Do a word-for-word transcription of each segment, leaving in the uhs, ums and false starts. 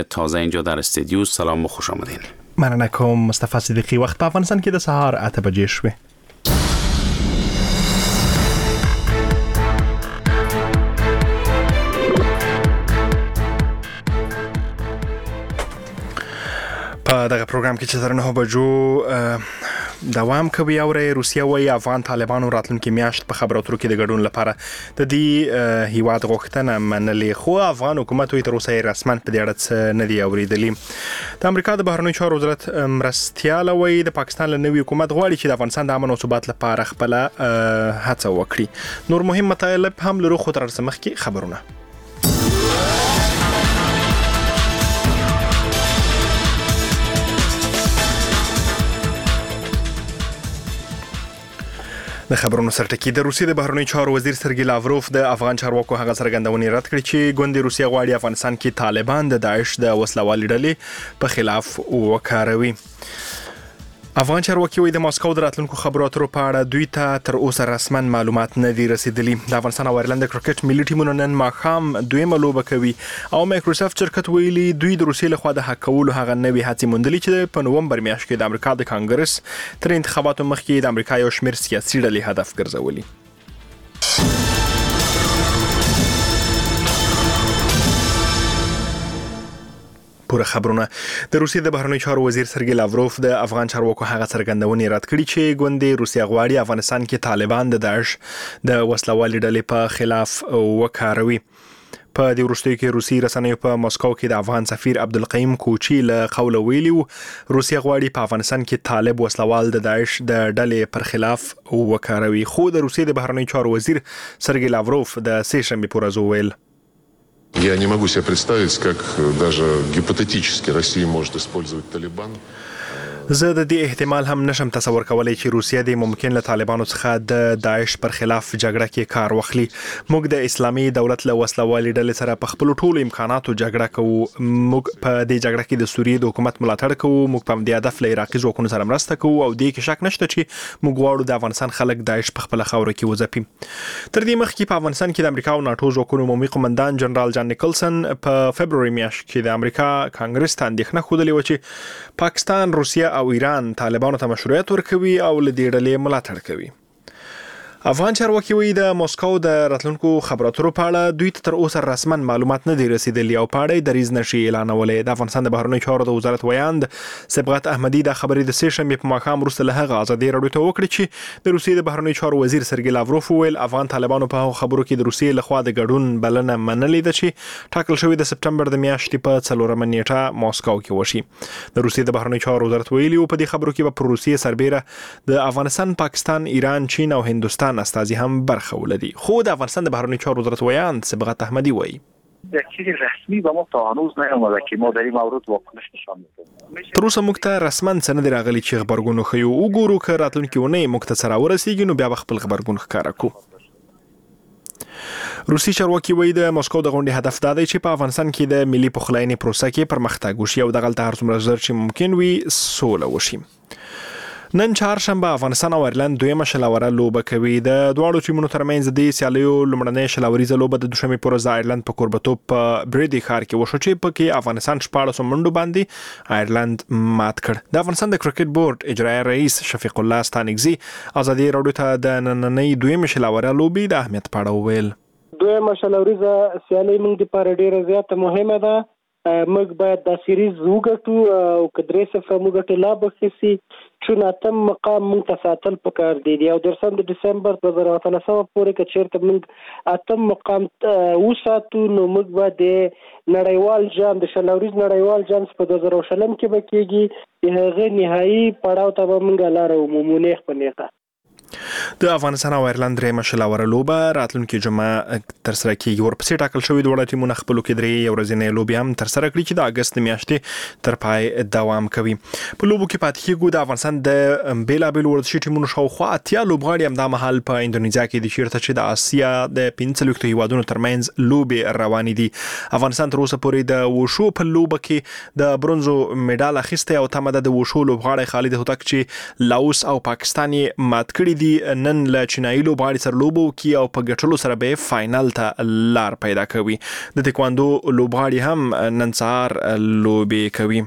تازه اینجا در استودیو. سلام و خوش آمدین. مننه کوم مصطفی صدیقی. وخت په افغانستان کې د سهار اته بجې شوې. په دغه پروګرام کې چې تر نه بجو دوام کوي او روسیه وايي افغان طالبانو راتلونکي میاشت په خبرو اترو کې د ګډون لپاره د دې هیواد غوښتنه منلې، خو افغان حکومت وایي تر اوسه رسماً په دې اړه څه نه دي اورېدلي. د امریکا د بهرنیو چارو وزارت مرستیال وايي د پاکستان له نوي حکومت غواړي چې د افغانستان د امن او ثبات لپاره خپل هڅه وکړي. نور مهم مطالب هم لرو، خو تر څه مخکې خبرونه. د خبرونو سرټکی. د روسیې د بهرنیو چارو وزیر سرګی لاوروف د افغان چارواکو هغه څرګندونې رد کړې چې ګوندې روسیه غواړي افغانستان کې طالبان د داعش د وسلوالې ډلې په خلاف وکاروي. افغان چارواکي وایي د ماسکو د راتلونکو خبرو اترو په اړه دوی ته تر اوسه رسماً معلومات نه دي رسیدلي. د افغانستان او آیرلند د کرکټ ملي ټیمونو نن ماښام دویمه لوبه کوي او مایکروسافت شرکت ویلي دوی د روسیې لخوا د حق کولو هغه نوې هڅې موندلې چې په نومبر میاشت کې د امریکا د کانګرس تر انتخاباتو مخکې د امریکا یو شمېر سیاسي ډلې هدف ګرځولي. پوره خبرونه. د روسیې د بهرنیو چارو وزیر سرګی لاوروف د افغان چارواکو هغه څرګندونې رد کړې چې ګوندې روسیه غواړي افغانستان کې طالبان د داعش د وسلوالې ډلې په خلاف وکاروي. په دې وروستیو کې روسي رسنیو په مسکو کې د افغان سفیر عبدالقیم کوچی له قوله ویلي و روسیه غواړي په افغانستان کې طالب وسلوال د داعش د ډلې پر خلاف وکاروي. خو د روسیې د بهرنیو چارو وزیر سرګی لاوروف د سې شنبې په ورځ وویل Я не могу себе представить, как даже гипотетически Россия может использовать Талибан. زه د دې احتمال هم نشم تصور کولای چې روسیه د ممکن له طالبانو څخه د داعش پر خلاف جګړه کې کار واخلي. موږ د اسلامي دولت له وسلوالې ډلې سره په خپل ټولو امکاناتو جګړه کوو. موږ په دې جګړه کې د سوریې د حکومت ملاتړ کوو. موږ په دې هدف له عراقي ځواکونو سره مرسته کوو او دې کې شک نشته چې موږ غواړو د افغانستان خلک داعش په خپل خاوره کې وځپي. تر دې مخکې په افغانستان کې د امریکا او ناتو ځواکونو عمومي قومندان جنرال جان نیکلسن په فبروري میاشت کې د امریکا کانګرس ته اندېښنه ښودلې و چې پاکستان، روسیه او ایران طالبانو ته مشروعیت ورکوي او له دې ډلې ملاتړ کوي. افغان چارواکي وایي د مسکو د راتلونکو خبرو اترو په اړه دوی ته تر اوسه رسماً معلومات نه دي رسیدلي او په اړه یې دریځ نشي اعلانولی. د افغانستان د بهرنیو چارو د وزارت ویاند صبغت احمدي دا خبرې د سې شنبې په ماښام وروسته له هغه ازادي راډیو ته وکړې چې د روسیې د بهرنیو چارو وزیر سرګی لاوروف وویل افغان طالبانو په هغو خبرو کې د روسیې لخوا د ګډون بلنه منلې ده چې ټاکل شوې د سپټمبر د میاشتې په څلورمه نیټه ماسکو کې وشي. د روسیې د بهرنیو چارو وزارت ویلي و په دې خبرو کې به پر روسیې سربېره د افغانستان، پاکستان، ایران، چین او هندوستان استازي هم برخه ولري. خو د افغانستان د بهرنیو چارو وزارت ویاند صبغت احمدی وایي یک چیز رسمی به ما تا هنوز نیامده که ما در این مورد واکنش نشان بدیم. تر اوسه موږ ته رسماً څه نه دي راغلي چې غبرګون وښیو. وګورو که راتلونکې اونۍ موږ ته څه راورسېږي نو بیا به خپل غبرګون ښکاره کړو. روسي چارواکي وایي د مسکو د غونډې هدف دا دی چې په افغانستان کې د ملي پخلاینې پروسه کې پرمختګ وشي او دغلته هر څومره ژر چې ممکن وي سوله وشي. نن چهارشنبه افغانستان او آیرلند دویمه شلاوره لوبه کوي. د دواړو ټیمونو ترمنځ د دې سیالیو لومړنۍ شلاوریزه لوبه د دوشنبې په ورځ د آیرلند په کوربتوب په بریډي ښار کې وشوه چې پکې افغانستان شپاړسو منډو باندې آیرلند مات کړ. د افغانستان د کرکټ بورډ اجرایي رئیس شفیق الله ستانکزي ازادي راډیو ته د نننۍ دویمه شلاوره لوبې د اهمیت په اړه وویل. دویمه شلاوریزه سیالي موږ لپاره ډیره زیاته مهمه ده. موږ باید دا سیریز وګټو او که درې صفر موږ ګټو لا بخسي چون اتم مقام موږ ته ساتل پکار دی او درسم د ډسمبر دوه زره اتلسمه پورې که چیرته موږ اتم مقام وساتو نو موږ به د نړیوال جام د شلاوریز نړیوال جام په دوه زره شلم کې به کېږي هغه نهایي پړاو ته به موږ لاره ومومو نیغ په نیغه. د افغانستان او آیرلند درېیمه شلاوره لوبه راتلونکي جمعه ترسره کېږي. ورپسې ټاکل شوي دواړه ټیمونه خپلو کې درې ورځنۍ لوبې هم ترسره کړي چې د اګست د میاشتې تر پای دوام کوي. په لوبو کې پاتې کېږو د افغانستان د بېلابېلو ورزشي ټیمونو شاوخوا اتیا لوبغاړي همدا مهال په اندونیزیا کې دي چېرته چې د اسیا د پنځلوېښتو هېوادونو ترمنځ لوبې روانې دي. افغانستان تر اوسه پورې د وشو په لوبه کې د برونزو میډال اخیستی او تمه ده د وشو لوبغاړی خالد هوتک چې لاوس او پاکستان یې مات کړي دي نن له چینایي لوبغاړي سره لوبو کوي او په ګټلو سره به فاینل ته لار پیدا کوي. د تکواندو لوبغاړي هم نن سهار لوبې کوي.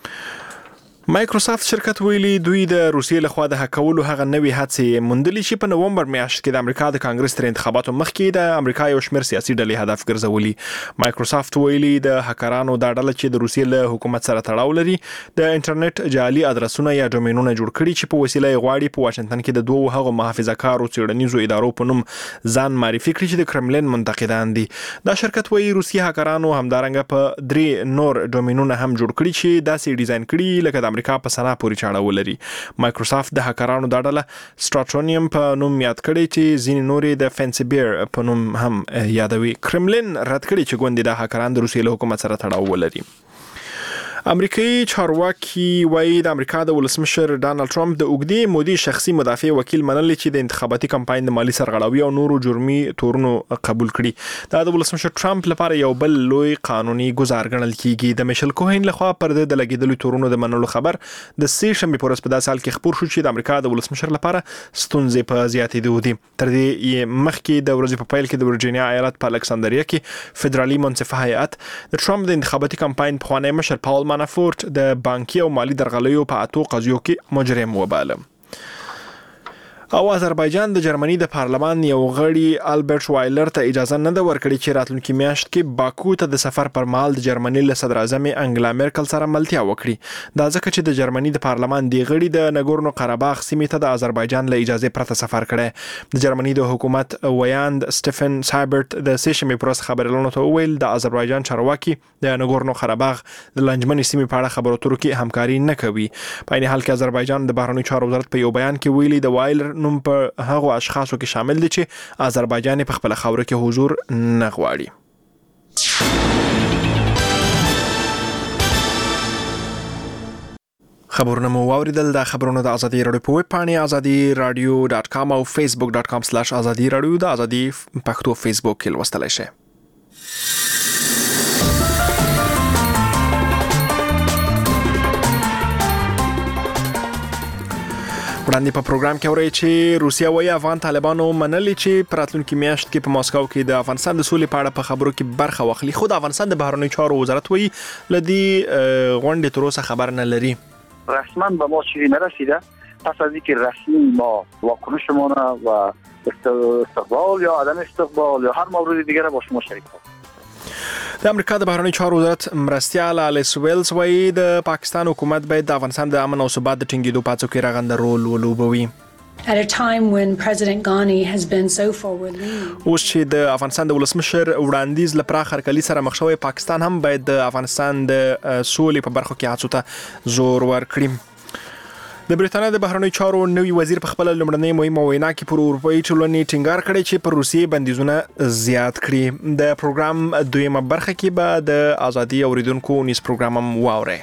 مایکروسافت شرکت ویلي دوی د روسیې لخوا د هکولو هغه نوې هڅې موندلې چې په نومبر میاشت کې د امریکا د کانګرس تر انتخاباتو مخکې د امریکا یو شمېر سیاسي ډلې هدف ګرځولي. مایکروسافت ویلي د هکرانو دا ډله چې د روسیې له حکومت سره تړاو لري د انټرنیټ جعلي ادرسونه یا ډومینونه جوړ کړي چې په وسیله یې غواړي په واشنگټن کې د دوه هغو محافظه‌کارو څېړنیزو ادارو په نوم ځان معرفي کړي چې د کرملین منتقدان دي. دا شرکت وایي روسي هکرانو همدارنګه په درې نور ډومینونه هم جوړ کړي چې داسې ډیزاین کړي لکه د امریکا په سنا پورې چاړه ولري. مایکروسافت د هکرانو دا ډله سټراټونیم په نوم یاد کړي چې ځینې نورې د فینسي بیر په نوم هم یادوي. کرملین رد کړي چې ګوندې د هکران د روسیې له حکومت سره تړاو ولري. امریکایي چارواکي وایي د امریکا د ولسمشر ډانلډ ټرمپ د اوږدې مودې شخصي مدافع وکیل منلي چې د انتخاباتي کمپاین د مالی سرغړاوي او نورو جرمي تورونو قبول کړي. دا د ولسمشر ټرمپ لپاره یو بل لوی قانوني ګزار ګڼل کیږي. د میشل کوهین لخوا پر د لګیدلو تورونو د منلو خبر د سې شنبه په ورځ په داسې حال کې خبر شو چې د امریکا د ولسمشر لپاره ستونزې په زیاتېدو دي. تر دې مخکې د ورځې په پیل کې د ورجینیا ایالت په الکساندریا کې فدرالي منصفه هیئت د ټرمپ د انتخاباتي کمپاین په خوانی مشر پاول مانافورت د بانکي او مالی درغلیو په اتو قضیو کې مجرم وباله. او آذربایجان د جرمني د پارلمان یو غړي البرټ وایلر ته اجازه نه ده ورکړې چې راتلونکي میاشت کې باکو ته د سفر پر مهال د جرمني له صدر اعظم انګلا میرکل سره ملتیا وکړي. دا ځکه چې د جرمني د پارلمان دی غړي د نګورنو قرهباغ سیمې ته د آذربایجان له اجازه پرته سفر کړي. د جرمني د حکومت ویاند سټيفن سایبرت د سې شنبه پر ورځ خبرونه ته ویل د آذربایجان چارواکي د نګورنو قرهباغ د لنجمنې سیمې په اړه خبرو اترو کې همکاري نه کوي. په عین حال کې آذربایجان د بهرنیو چارو وزارت په یو بیان کې ویلي د وایلر نوم په هغو اشخاصو کې شامل دي چې آذربایجان په خپل خاوره کې حضور نه غواړي. خبرونه مو واوریدل. د خبرونو د ازادي رادیو په ویب پاڼې ازادي رادیو ډاټ کام او فیسبوک ډاټ کام سلاش ازادي رادیو د ازادي پښتو فیسبوک کې لوستلای شئ. وړاندې په پروګرام کې اورئ چې روسیا وايي افغان طالبانو منلي چې په راتلونکي میاشت کې په ماسکو کې د افغانستان د سولې په اړه په خبرو کې برخه واخلي. خو د افغانستان د بهرنیو چارو وزارت وايي لدی غونډې تر اوسه خبر نه لري. رسما به ما چیزی نرسیده. پس از اینکه رسمی ما واکنشمان و استقبال یا عدم استقبال یا هر مورد دیگر با شما شریک خواهیم. د امریکا د بهرنیو چارو وزارت مرستیال الیس ویلز وايي د پاکستان حکومت باید د افغانستان د امن او ثبات د ټینګېدو په هڅو کې رغنده رول ولوبوي. At a time when President Ghani has been so forward-leaning. اوس چې د افغانستان د ولسمشر وړاندیز له پراخ هرکلي سره مخ شوی، پاکستان هم باید د افغانستان د سولې په برخو کې هڅو ته زور ورکړي. د بریټانیا د بهرنیو چارو نوی وزیر په خپل لومړنۍ مهمه وینا کې پر اروپایي ټولنې ټینګار کړی چې پر روسیې بندیزونه زیات کړي. د پروګرام دویمه برخه کې به د ازادي اوریدونکو نیوز پروګرام هم واورئ.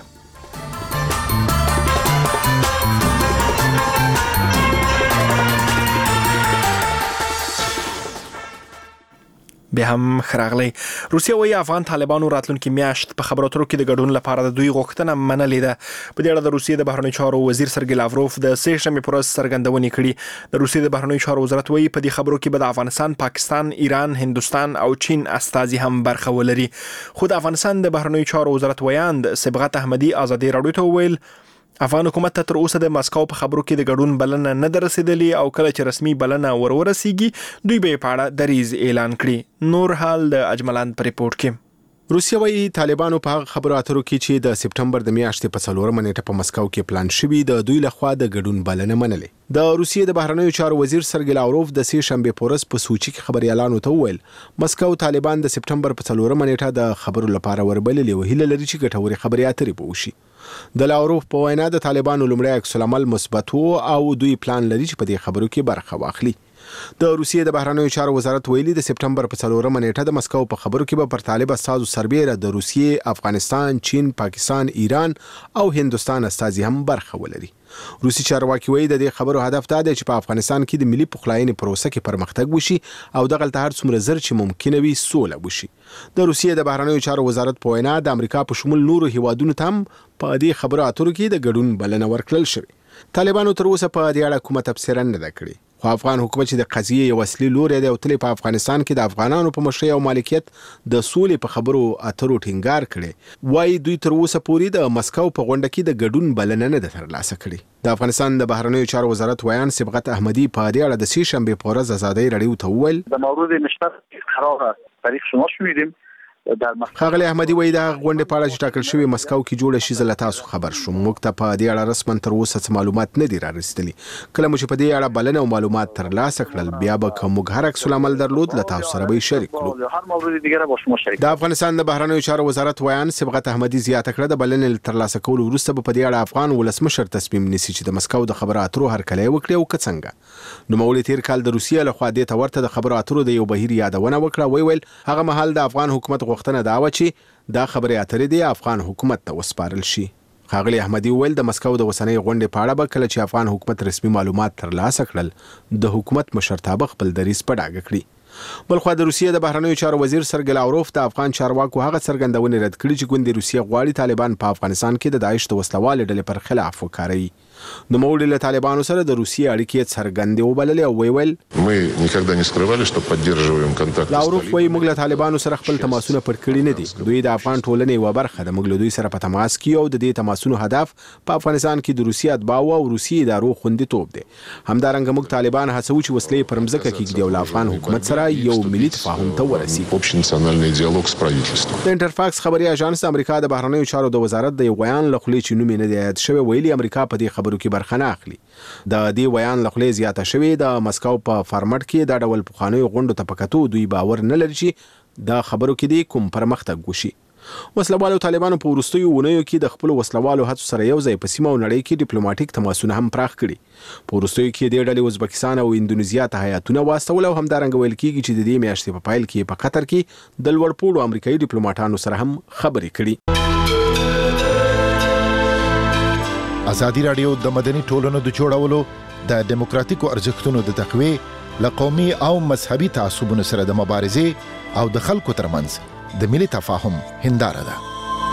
به هم خراغلی. روسیا وايي افغان طالبانو راتلونکي میاشت په خبرو اترو کې د ګډون لپاره د دوی غوښتنه منلې ده. په دې اړه د روسیې د بهرنیو چارو وزیر سرګی لاوروف د سې شنبه پر ورځ څرګندونې کړې. د روسیې د بهرنیو چارو وزارت وايي په دې خبرو کې به د افغانستان، پاکستان، ایران، هندستان او چین استازي هم برخه ولري. خو د افغانستان د بهرنیو چارو وزارت ویاند صبغت احمدي ازادي رادیو ته ویل افغان حکومت ته تر اوسه د ماسکو په خبرو کې د ګډون بلنه نه درسېدلې او کله چې رسمي بلنه ورورسیږي دوی به په اړه دریز اعلان کړي. نور حال د اجملان پر ریپورت کې. روسیا وايي طالبانو په خبرو اترو کې چې د سپټمبر د میاشتې په څلورمه نیټه په مسکو کې پلان شوی د دوی لخوا د ګډون بلنه منلې. د روسیې د بهرنیو چارو وزیر سرګی لاوروف د سې شنبه په ورځ په سوچي کې خبري اعلان وته ویل مسکو طالبان د سپټمبر په څلورمه نیټه د خبرو لپاره وربللې او هیله لري چې ګټوري خبري اترې به وشي. د لاوروف په وینا د طالبانو لومړی عکس العمل مثبت او دوی پلان لري چې په دې خبرو کې برخه واخلي. د روسیې د بهرنیو چارو وزارت ویلي د سپټمبر په څلورمه نیټه د مسکو په خبرو کې به پر طالب استازو سربېره د روسیې، افغانستان، چین، پاکستان، ایران او هندستان استازي هم برخه ولري. روسي چارواکي وایي د دې خبرو هدف دا دی چې په افغانستان کې د ملي پخلاینې پروسه کې پرمختګ وشي او دغه ته هر څومره زر چې ممکنه وي سوله وشي. د روسیې د بهرنیو چارو وزارت په وینا د امریکا په شمول نورو هیوادونو ته هم په دې خبرو اترو کې د ګډون بلنه ورکړل شوې. طالبانو تر اوسه په دې اړه کومه تفسیر نه ده کړې، خو افغان حکومت چې د قضیې یو اصلي لوری دی او تل په افغانستان کې د افغانانو په مشرۍ او مالکیت د سولې په خبرو اترو ټینګار کړي وایي دوی تر اوسه پورې د مسکو په غونډه کې د ګډون بلنه نه ده ترلاسه کړې د افغانستان د بهرنیو چارو وزارت ویان صبغت احمدی په دې اړه د سې شنبې په ورځ ازادۍ رادیو ته وویل در مورد مشترک قرار تاریخ شما شنیدیم خاغلی احمدی وایي د غونډې په اړه چې ټاکل شوی مسکو کې جوړه شي زه تاسو خبر شوم موږ ته په دې اړه رسماً تر اوسه څه معلومات نه دي رارسېدلي کله مو چې په دې اړه بلنه او معلومات ترلاسه کړل بیا به که موږ هر عکس العمل درلود له تاسو سره به شریک کړو د افغانستان د بهرنیو چارو وزارت ویان صبغت احمدی زیاته کړه د بلنې ترلاسه کولو وروسته به په دې اړه افغان ولسمشر تصمیم نیسي چې د مسکو د خبرو اترو هرکلی وکړي او که څنګه نوموړي تیر کال د روسیې لخوا دې ته ورته د خبرو اترو د یو بهیر یادونه وکړه وی ویل هغه مهال د افغان حکومت غوښتنه دا و چې دا خبرې اترې دی افغان حکومت ته وسپارل شي خاغلی احمدی ویل د مسکو د وسنۍ غونډې په اړه به کله چې افغان حکومت رسمي معلومات ترلاسه کړل د حکومت مشرتابه خپل دریځ په ډاګه کړي بلخو د روسیې د بهرنیو چارو وزیر سرګی لاوروف د افغان چارواکو هغه څرګندونې رد کړي چې ګوندې روسیې غواړي طالبان په افغانستان کې د داعش د وسلوالې ډلې پر خلاف وکاروي نوموړي له طالبانو سره د روسیې اړیکې څرګندې وبللې او ویل мы никогда не скрывали что поддерживаем контакт لاوروف وایي موږ له طالبانو سره خپل تماسونه پټ کړي نه دي دوی د افغان ټولنې یوه برخه ده موږ له دوی سره په تماس کې او د دې تماسونو هدف په افغانستان کې د روسیې اتباعو او روسیې ادارو خوندیتوب دی همدارنګه موږ طالبان هڅوو چې وسلې پر مځکه کېږدي او له افغان حکومت سره یو ملي تفاهم ته ورسیږي общенациональный диалог с правительством د انټرفاکس خبري اژانس د امریکا د بهرنیو چارو د وزارت د یو بیان له خولې چې نوم یې نه دی یاد شوی ویلي امریکا په دې خبرو کې برخه نه اخلي د دې بیان له خولې زیاته شوی د مسکو په فارمټ کې د ډول پخوانیو غونډو ته پکتو دوی باور نه لري چې د خبرو کې دی کوم پرمختګ وشي وسلوالو طالبانو په وروستیو اونیو کې د خپل وسلوالو هڅو سره یو ځای په سیمه او نړۍ کې ډیپلوماټیک تماسونه هم پراخ کړي په وروستیو کې د ډلې ازبکستان او اندونیزیا ته هیاتونه واستول او همدارنګه ویل کېږي چې د دې میاشتې په پایل کې په قطر کې د لوړپوړو امریکایي ډیپلوماټانو سره هم خبرې کړي ازادي راډیو د مدني ټولنو د جوړولو د دیموکراتیکو ارزښتونو د تقویې لقومي او مذهبي تعصبونو سره د مبارزې او د خلکو ترمنځ د ملي تفاهم هنداره ده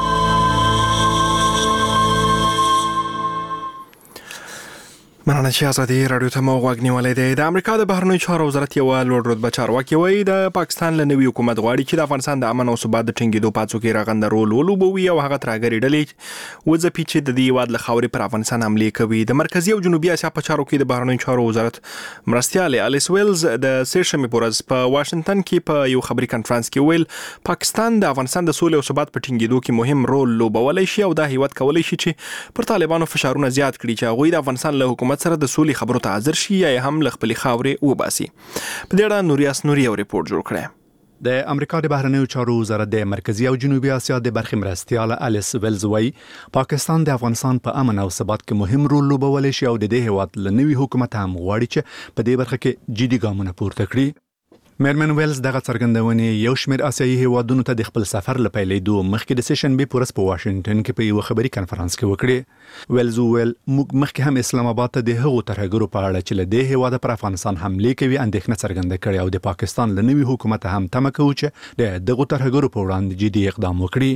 مننه چې ازادي راډیو ته مو غوږ نیولی دی د امریکا د بهرنیو چارو وزارت یوه لوړ رتبه چارواکي وایي د پاکستان له نوي حکومت غواړي چې د افغانستان د امن او ثبات د ټینګېدو په هڅو کې رغنده رول ولوبوي او هغه ترهګرې ډلې وځپي چې د دې هېواد له خاورې پر افغانستان حملې کوي د مرکزي او جنوبي اسیا په چارو کې د بهرنیو چارو وزارت مرستیالې الیس ویلز د سې شنبې په ورځ په واشنګټن کې په یو خبري کنفرانس کې ویل پاکستان د افغانستان د سولې او ثبات په ټینګېدو کې مهم رول لوبولی شي او دا هېواد کولی شي چې پر طالبانو فشارونه زیات کړي چې هغوی د افغانستان له حکومت سره د سولې خبرو ته حاضر شي یا هم له خپلې خاورې وباسي په دې اړه نوریاس نوري یو ریپورت جوړ کړی د امریکا د بهرنیو چارو وزارت د مرکزی او جنوبي اسیا د برخې مرستیاله الیس ویلز وایي پاکستان د افغانستان په امن او ثبات کې مهم رول لوبولی شي او د دې هېواد له نوي حکومت هم غواړي چې په دې برخه کې جدي ګامونه پورته کړي مېرمن ویلز دغه څرګندونې یو شمېر اسیایي هیوادونو ته د خپل سفر له پیلېدو مخکې د سې شنبې په ورځ په واشنګټن کې په یوه خبري کنفرانس کې وکړې ویلز وویل موږ مخکې هم اسلام آباد ته د هغو ترهګرو په اړه چې له دې هېواده پر افغانستان حملې کوي اندېښنه څرګنده کړې او د پاکستان له نوي حکومت هم تمه کوو چې د دغو ترهګرو په وړاندې جدي اقدام وکړي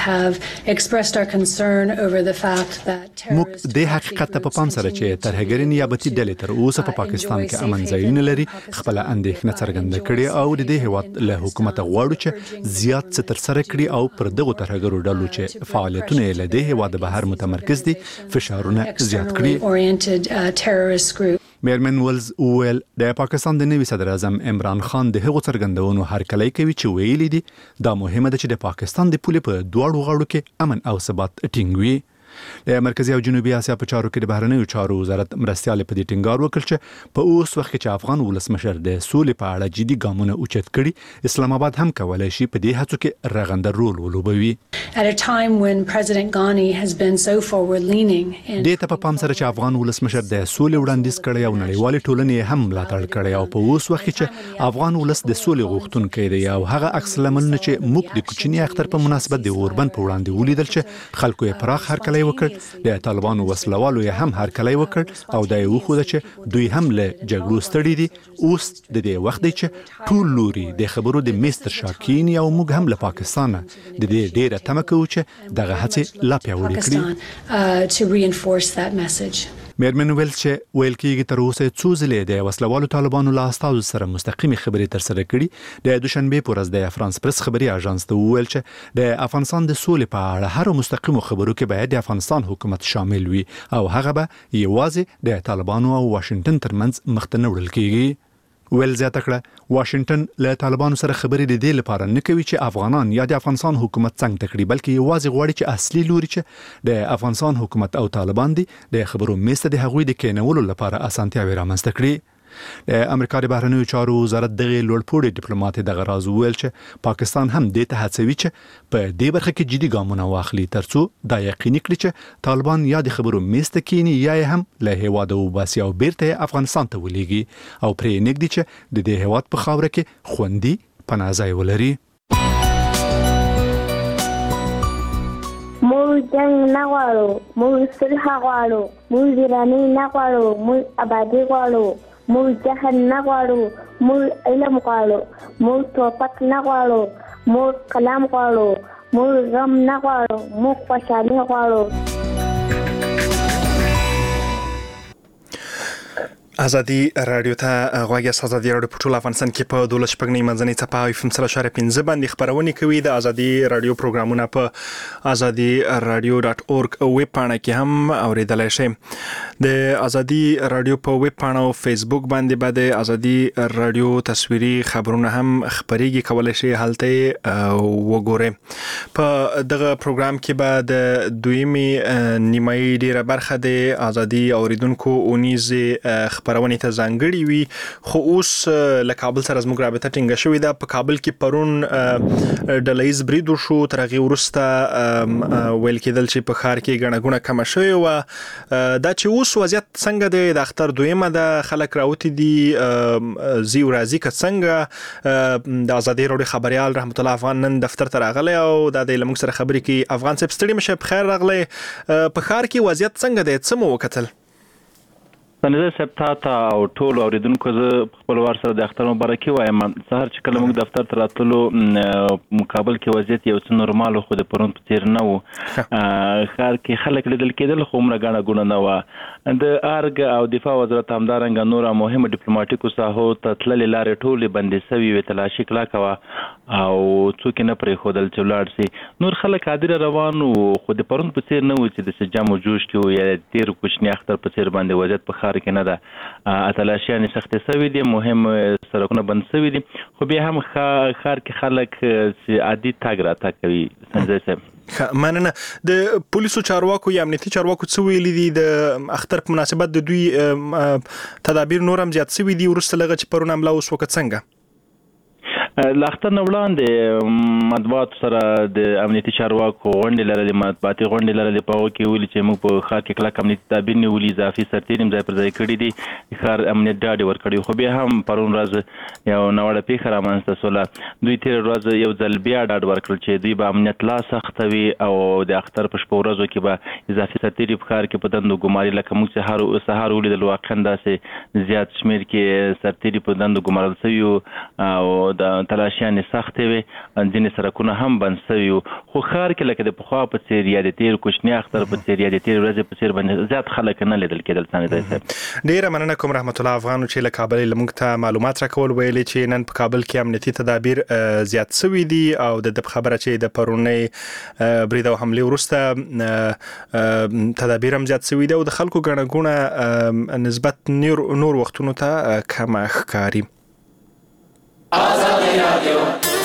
موږ د حقیقت ته په پام سره چې ترهګري نیابتي ډلې تر اوسه په پاکستان کې امن ځایونه لري خپله اندېښنه څرګنده او د دې هېواد له حکومت غواړو چې زیات څه ترسره کړي او پر دغو ترهګرو ډلو چې فعالیتونه یې له دې هېواده بهر متمرکز دي فشارونه زیات کړي مېرمن ویلز وویل د پاکستان د نوي صدر اعظم عمران خان د هغو څرګندونو هرکلی کوي چې ویلي دي دا مهمه ده چې د پاکستان د پولې په دواړو غاړو کې امن او ثبات ټینګ وي د مرکزي او جنوبي اسیا په چارو کې د بهرنیو چارو وزارت مرستیالې په دې ټینګار وکړ چې په اوس وخت کې چې افغان ولسمشر د سولې په اړه جدي ګامونه اوچت کړي اسلام آباد هم کولی شي په دې هڅو کې رغنده رول ولوبوي دې ته په پام سره چې افغان ولسمشر د سولې وړاندیز کړی او نړیوالې ټولنې هم ملاتړ کړی او په اوس وخت کې چې افغان ولس د سولې غوښتونکی دی او هغه عکس العملونه چې موږ د کوچني اختر په مناسبت د اوربند په وړاندې ولیدل چې خلکو یې پراخ هرکلی وکړ د طالبانو وسلوالو یې هم هرکلی وکړ او دا یې وښوده چې دوی هم له جګړو ستړي دي اوس د دې وخت دی چې ټول لوري د خبرو د میز تر شا کښېني او موږ هم له پاکستانه د دې ډېره تمه کوو چې دغه هڅې لا پیاوړې کړي مېرمن ویل چې ویل کېږي تر اوسه څو ځلې د وسلوالو طالبانو له استازو سره مستقیمي خبرې ترسره کړي. د دوشنبه په ورځ د فرانس پریس خبري اژانس ته وویل چې د افغانستان د سولې په اړه هر مستقیمو خبرو کې باید د افغانستان حکومت شامل وي او هغه به یوازې د طالبانو او واشنگټن ترمنځ مخ ته نه وړل کېږي. ویل زیاته کړه واشنگټن له طالبانو سره خبرې د دې لپاره نه کوي چې افغانان یا د افغانستان حکومت څنګه تکړي، بلکې یوازې غواړي چې اصلي لوري چې د افغانستان حکومت او طالبان دي د خبرو میز ته د هغوی د کېنولو لپاره اسانتیاوې رامنځته کړي. د امریکا د بهرنیو چارو وزارت دغه لوړپوړي ډیپلوماټ دغه راز ویل چې پاکستان هم دې ته هڅوي چې په دې برخه کې جدي ګامونه واخلي ترڅو دا یقیني کړي چې طالبان یا د خبرو میز ته کینی یا هم له هیواده وباسي او بیرته افغانستان ته ولېږي او پرې نږدې چې د دې هیواد په خاوره کې خوندي پناه ځای ولري. موږ جنگ نه غواړو، موږ صلح غواړو، موږ ویراني نه غواړو، موږ آبادي غواړو، موږ جهل نه غواړو، موږ علم غواړو، موږ توپک نه غواړو، موږ قلم غواړو، موږ غم نه غواړو، موږ خوشحالي غواړو. ازادي رادیو ته غواړي ازادي رادیو په ټول افغانستان کې په دولس شپږ نه منځنۍ څپه او اف ام سره شارې پنځه باندې خبرونه کوي. د ازادي رادیو پروګرامونه په ازادي رادیو ډاټ اورګ ویب پاڼه کې هم اوریدلای شئ. د ازادي رادیو په ویب پاڼه او فیسبوک باندې به د ازادي رادیو تصویري خبرونه هم خبريږي، کولای شئ هلته وګورئ. په دغه پروګرام کې به د دویمي نیمایي ډیره برخه د ازادي اوریدونکو اونیزه خبرونه ته ځانګړي وي، خو اوس له کابل سره زموږ رابطه ټینګه شوې ده. په کابل کې پرون ډلهیز برید وشو، تر هغې وروسته ویل کېدل چې په ښار کې ګڼه ګوڼه کمه شوې وه. دا چې اوس وضعیت څنګه دی، د اختر دویمه ده، خلک راوتي دي ځي او راځي که څنګه؟ د ازادي رادیو خبریال رحمت الله افغان نن دفتر ته راغلی او دا د لمږ سره خبرې کوي. افغان صاحب ستړي مشه، په خیر راغلی. په ښار کې وضعیت څنګه دی، څه مو وکتل؟ سنځه سپتا ته او ټول اوریدونکو زه خپل وار سره د اختر مبارکي وایم. سهار چې کله موږ دفتر ته راتلو مقابل کې وضعیت یو څه نورمال خو د پرون په څیر نه و. ښار کې خلک لیدل کېدل خو عمره ګڼه ګوڼه نه وه. د ارګ او دفاع وزارت همدارنګه نوره مهمه ډیپلوماټیکو ساحو ته تللې لارې ټولې بندې سوي وې، تلاشي کلکه وه او څوک یې نه پرېښودل چې ولاړ سي. نور خلک عادي روان وو خو د پرون په څیر نه و چې د جام و جوش کې و یا ډېر کوچني اختر په څیر باندې وضعیت په ښار کې نه ده. تلاشیانې سختې سوي دي، مهم سړکونه بند سوي دي، خو بیا هم ښار کې خلک عادي تګ راتګ کوي. سنځه صاحب مننه. د پولیسو چارواکو یا امنیتي چارواکو څه ویلي دي د اختر په مناسبت؟ د دوی تدابیر نور هم زیات سوي دي وروسته لغه چې پرون حمله وسوه که څنګه؟ له اختر نه وړاندې مطبوعاتو سره د امنیتي چارواکو غونډې لرلې، مطبوعاتي غونډې لرلې. په هغو کې ویلي چې موږ په ښار کې کلک امنیتي تدابیر نیولي، اضافي سرتېري هم ځای پر ځای کړي دي، ښار امنیت ډاډ یې ورکړی. خو بیا هم پرون ورځ یو ناوړه پیښه رامنځته سوله. دوی تېره ورځ یو ځل بیا ډاډ ورکړل چې دوی به امنیت لا سختوي او د اختر په شپو ورځو کې به اضافي سرتېري په ښار کې په دندو ګماري. لکه موږ چې سهار ولیدل واقعا داسې زیات شمېر کې سرتېري په دندو ګمارل سوي وو او د تلاشیانې سختې وې، ځینې سړکونه هم بند سوي وو. خو ښار کې لکه د پخوا په څېر یا د تېر کوچني اختر په څېر یا د تېر ورځې په څېر باندې زیات خلک نه لیدل کېدل. څنګه صاحب ډېره مننه کوم رحمت الله افغان چې له کابل لمږ ته معلومات راکول. ویلې چې نن په کابل کې امنیتي تدابیر زیات سوي دي او د خبره چې د پرونۍ برید او حملې وروسته تدابیر هم زیات سوي دي او د خلکو ګڼه ګوڼه نسبت نور وختونو ته کمه ښکاري. ازادي رادیو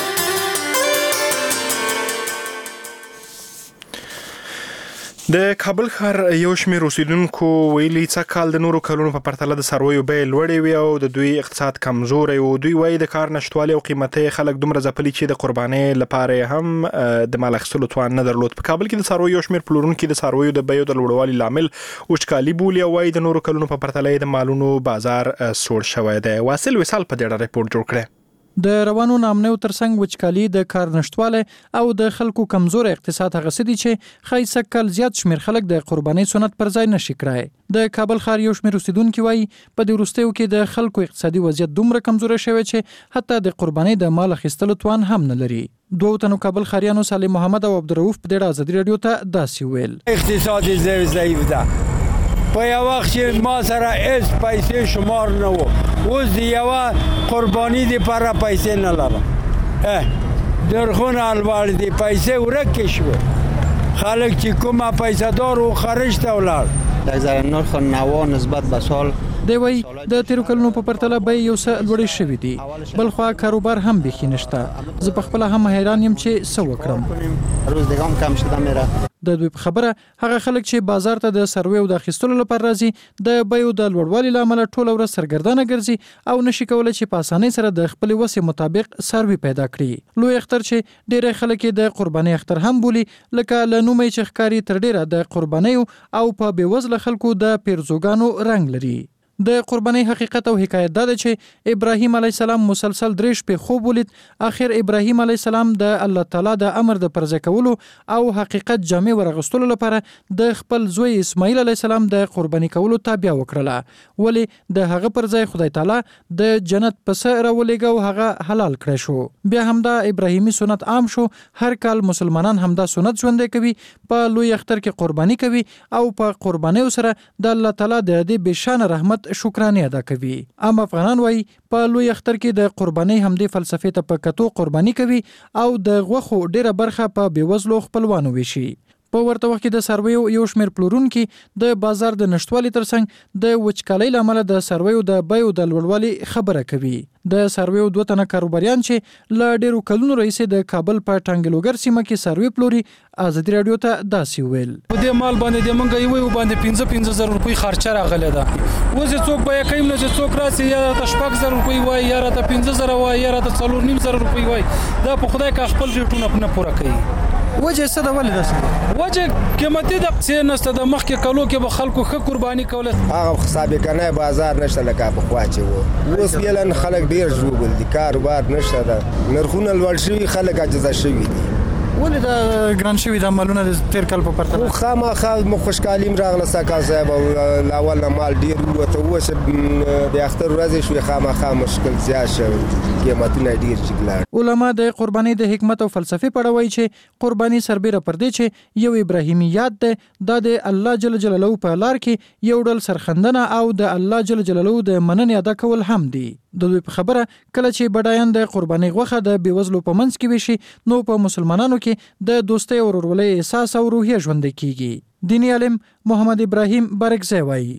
د کابل ښار یو شمېر اوسیدونکو ویلي څه کال د نورو کلونو په پرتله د څارویو بیې لوړې وي او د دوی اقتصاد کمزوری و. دوی وایي د کار نشتوالي او قیمتي خلک دومره ځپلي چې د قربانۍ لپاره هم د مال اخیستلو توان نه درلود. په کابل کې د څارویو یو شمېر پلورونکي د څارویو د بیو د لوړوالي لامل وچکالي بولي او وایي د نورو کلونو په پرتله د مالونو بازار سوړ شوی دی. واصل وصال په دې اړه ریپورت جوړ کړی. د روانو نامنیو ترڅنګ وچکالي، د کار نشټواله او د خلکو کمزور اقتصاد هغه څه دي چې خایسه کل زیات شمیر خلک د قربانۍ سنت پر ځای نشي کړای. د کابل ښار یو شمیر اوسیدونکو وایي په دې وروستیو کې د خلکو اقتصادي وضعیت دومره کمزوره شوی چې حتی د قربانۍ د مال اخیستلو توان هم نه لري. دوه تنو کابل ښاریانو سالم محمد او عبدالرؤف په دې اړه ازادي رادیو ته داسې ویل: اقتصادي ضعیف ده، په یو وخت چې ما سره هیڅ پیسې شمار نه و، اوس د یوه قرباني دپاره پیسې نه لرم. درخونه الوړ دي، پیسې ورکې شوې. خلک چې کومه پیسه دار و خارج ته ولاړ. د نرخ نوا نسبت به سال دی وای د تیرو کلونو په پرتله به یو څه لوړې شوې دي، بل خو کاروبار هم بېخي نشته. زه په خپله هم حیران یم چې څه وکړم. روز دیگه هم کم شده میره. د دوی په خبره هغه خلک چې بازار ته د سرویو د اخیستلو لپاره راځي د بیو د لوړوالي له امله ټوله ورځ سرګردانه ګرځي او نشي کولی چې په اسانۍ سره د خپلې وسې مطابق سروي پیدا کړي. لوی اختر چې ډېری خلک یې د قربانۍ اختر هم بولي، لکه له نومه یې چې ښکاري تر ډېره د قربانیو او په بېوزله خلکو د پیرزوګانو رنګ لري. د قربانۍ حقیقت او حکایت دا ده چې ابراهیم علیه السلام مسلسل درې شپې خوب ولید. اخر ابراهیم علیه السلام د الله تعالی د امر د پرځای کولو او حقیقت جامع ورغستلو لپاره د خپل زوی اسماعیل علیه السلام د قرباني کولو تابع وکړله، ولې د هغه پرځای خدای تعالی د جنت پسه راولېږه او هغه حلال کړی شو. بیا همدا ابراهیمي سنت عام شو. هر کال مسلمانان همدا سنت ژوندی کوي، په لوی اختر کې قرباني کوي او په قربانیو سره د الله تعالی د دې بېشانه رحمت شکرانه ادا کوي. عام افغانان وایي په لوی اختر کې د قربانۍ همدې فلسفې ته په کتو قرباني کوي او د غوښو ډیره برخه په بېوزلو خپلوانو ویشي. په ورته وخت کې د سرویو یو شمېر پلورونکي د بازار د نشتوالي ترڅنګ د وچکالۍ له امله د سرویو د بیو د لوړوالي خبره کوي. د سرویو دوه تنه کاروباریان چې له ډېرو کلونو راهیسې د کابل په ټانګلوګر سیمه کې سروي پلوري ازادي راډیو ته داسې ویل: په دې مال باندې د منګه یو باندې پنځه پنځه زره روپۍ خرچه راغلی ده. اوس څوک به یې کوي نه چې څوک راسي یا راته شپږ زره روپۍ وایي یا راته پنځه زره وایي یا راته څلور نیم زره روپۍ وایي. دا په خدای که خپل ریټونه نه پوره کوي. وجه څه ده؟ ولې داسې وجه قیمتي ده څه نشته. د مخکې کلو کې به خلکو ښه قرباني کوله، هغه سابقانه بازار نشته لکه پخوا چې و. اوس فعلا خلک ډېر ژوبل دي، کاروبار نشته ده، نرخونه لوړ شوي، خلک عاجزه شوي دي. ولې دا ګران شوي د مالونه د تیر کال په پرتله؟ خامخا مو خوشحالي م راغله ساکان صاحب، او له اول نه مال ډېر ووته، اوس د اختر ورځې شوې خامخا مشکل زیات شوی، قیمتونه ډېر جګ لاړ. علما د قربانۍ د حکمت او فلسفې په اړه وایي چې قرباني سربیره پر دې چې یو ابراهیمیات ده، دا د الله جل جلاله په لار کې یو ډول سرخندنه او د الله جل جلاله د مننې ادا کول هم دي. د دوی په خبره کله چې بډایان د قربانۍ غوښه د بېوزلو په منځ کې ویشي، نو په مسلمانانو کې د دوستۍ او ورورولۍ احساس او روحیه ژوندۍ کیږي. دینی عالم محمد ابراهیم برکزی وایي: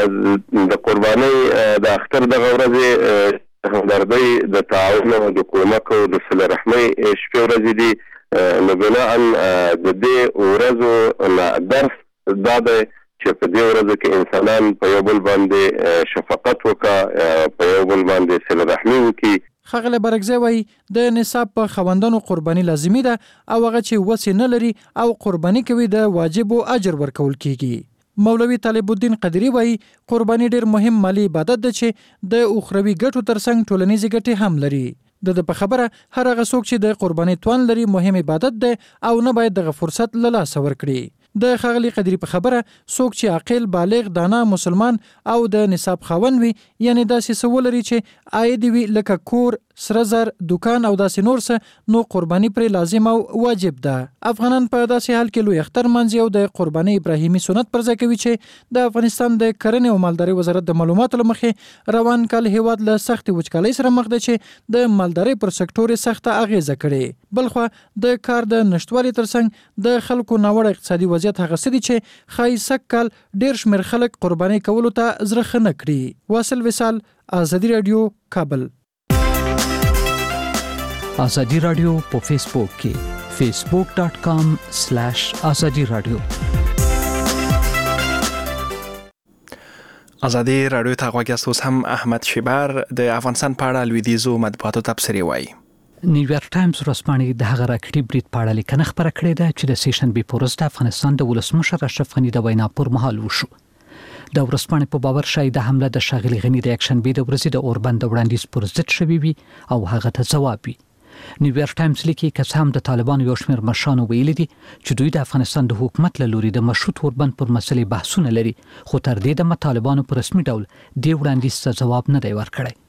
د قربانۍ د اختر دغه ورځې همدردۍ، د تعاون او د کومک او د صله رحمۍ شپې ورځې دي. نو بناء د دې ورځو درس دا دی چې په دې ورځو کې انسانان په یو بل باندې شفقت وکړي، په یو بل باندې صله رحمي وکړي. ښاغلی برکزی وایي د نصاب په خاوندانو قرباني لازمي ده او هغه چې وسې نه لري او قرباني کوي د واجبو اجر ورکول کیږي. مولوي طالب الدین قدری وایي قرباني ډېر مهم مالی عبادت ده چې د اخروي ګټو ترڅنګ ټولنیزې ګټې هم لري. د په خبره هر هغه څوک چې د قرباني توان لري مهم عبادت ده او نه باید دغه فرصت له لاسه ورکړي. د ښاغلي قدری په خبره څوک چې عاقل، بالغ، دانا، مسلمان او د نصاب خاوند وي، یعنی داسې څه ولري چې عاید وي لکه کور، سره زر، دکان او داسې نور څه، نو قرباني پرې لازم او واجب ده. افغانان په داسې حال کې لوی اختر منځي او د قرباني ابراهیمي سنت پر ځای کوي چې د افغانستان د کرنې او مالدارۍ وزارت د معلوماتو له مخې روان کال هیواد له سختې وچکالۍ سره مخ ده چې د مالدارۍ پر سکتور یې سخته اغیزه کړې. بلخوا د کار د نشتوالي ترڅنګ د خلکو ناوړه اقتصادي وضعیت هغه څه دي چې ښایي سږ کال ډېر شمېر خلک قربانۍ کولو ته زړه ښه نه کړي. واصل وصال، ازادي راډیو، کابل. ازادي راډیو په فیسبوک کې facebook dot com slash ازادي راډیو. ازادي راډیو ته غوږ یاست. هم احمد شیبر د افغانستان په اړه لویدیځو مطبوعاتو تبصرې وایي. نیویارک ټایمز ورځپاڼې د هغه راکټي برید په اړه لیکنه خپره کړې ده چې د سیشنبې په ورځ د افغانستان د ولسمشر اشرف غني د وینا پر مهال وشو. د ورځپاڼې په باور شاید د حمله د ښاغلي غني د یکشنبې د ورځې د اوربند د وړاندیز پر ضد شوی وي او هغه ته ځواب وي. نیویارک ټایمز لیکي که څه هم د طالبانو یو شمېر مشرانو ویلي دي چې دوی د افغانستان د حکومت له لوري د مشروط اوربند پر مسلې بحثونه لري، خو تر دې دمه طالبانو په رسمي ډول دې وړاندیز ته ځواب نه دی ورکړی.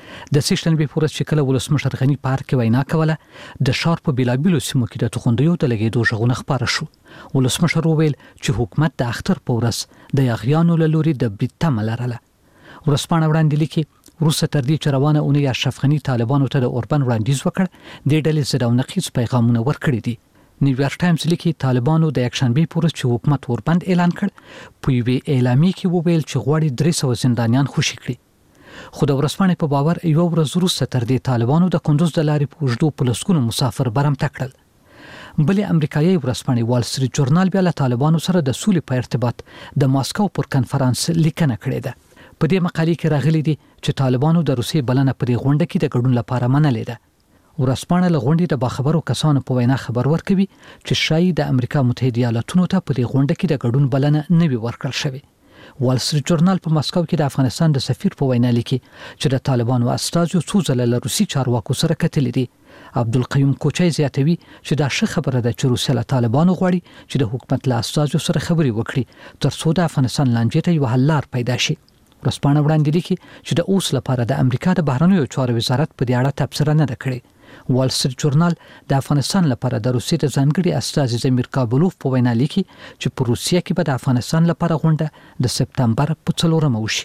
د سیشنبه پورس چې کله ولسمشر غنی پارک کې وینا کوله د ښار په بیلابیلو سیمو کې د توغندیو د لګېدو غږونه خپاره شو. ولسمشر وویل چې حکومت د اختر په ورځ د یاغیانو له لوري د برید تمه لرله. ورځپاڼه وړاندې لیکي وروسته تر دې چې روانه اونۍ اشرف غني طالبانو ته د اوربند وړاندیز وکړ، د ډلې ضد او نقیض پیغامونه ورکړي دي. نیویارک ټایمز لیکي طالبانو د یکشنبه پورس چې حکومت اوربند اعلان کړ، په یوې اعلامیه کې وویل چې غواړي درې سوه زندانیان خوشي کړي. خو د ورځپاڼې په باور یو ورځ وروسته تر دې طالبانو د کندوز د لارې په اوږدو په لسګونو مسافر برمته کړل. بلې امریکایي ورځپاڼې وال سټریټ جورنال بیا له طالبانو سره د سولې په ارتباط د ماسکو پر کنفرانس لیکنه کړې ده. په دې مقالې کې راغلي دي چې طالبانو د روسیې بلنه په دې غونډه کې د ګډون لپاره منلې ده. ورځپاڼه له غونډې د باخبرو کسانو په وینا خبر ورکوي چې شاید د امریکا متحده ایالاتونو ته په دې غونډه کې د ګډون بلنه نه وي ورکړل شوې. وال سټریټ جورنال په ماسکو کې د افغانستان د سفیر په وینا لیکي چې د طالبانو استازو څو ځله له روسي چارواکو سره کتلي دي. عبدالقیوم کوچی زیاتوي چې دا ښه خبره ده چې روسیه له طالبانو غواړي چې د حکومت له استازو سره خبرې وکړي تر څو د افغانستان لانجې ته یو حل لار پیدا شي. ورځپاڼه وړاندې لیکي چې د اوس لپاره د امریکا د بهرنیو چارو وزارت په دې اړه تبصره نه ده کړې. وال سټریټ جورنال د افغانستان لپاره د روسیې د ځانګړي استازي زمیر کابلوف په وینا لیکي چې په روسیه کې به د افغانستان لپاره غونډه د سپتمبر په څلورمه وشي.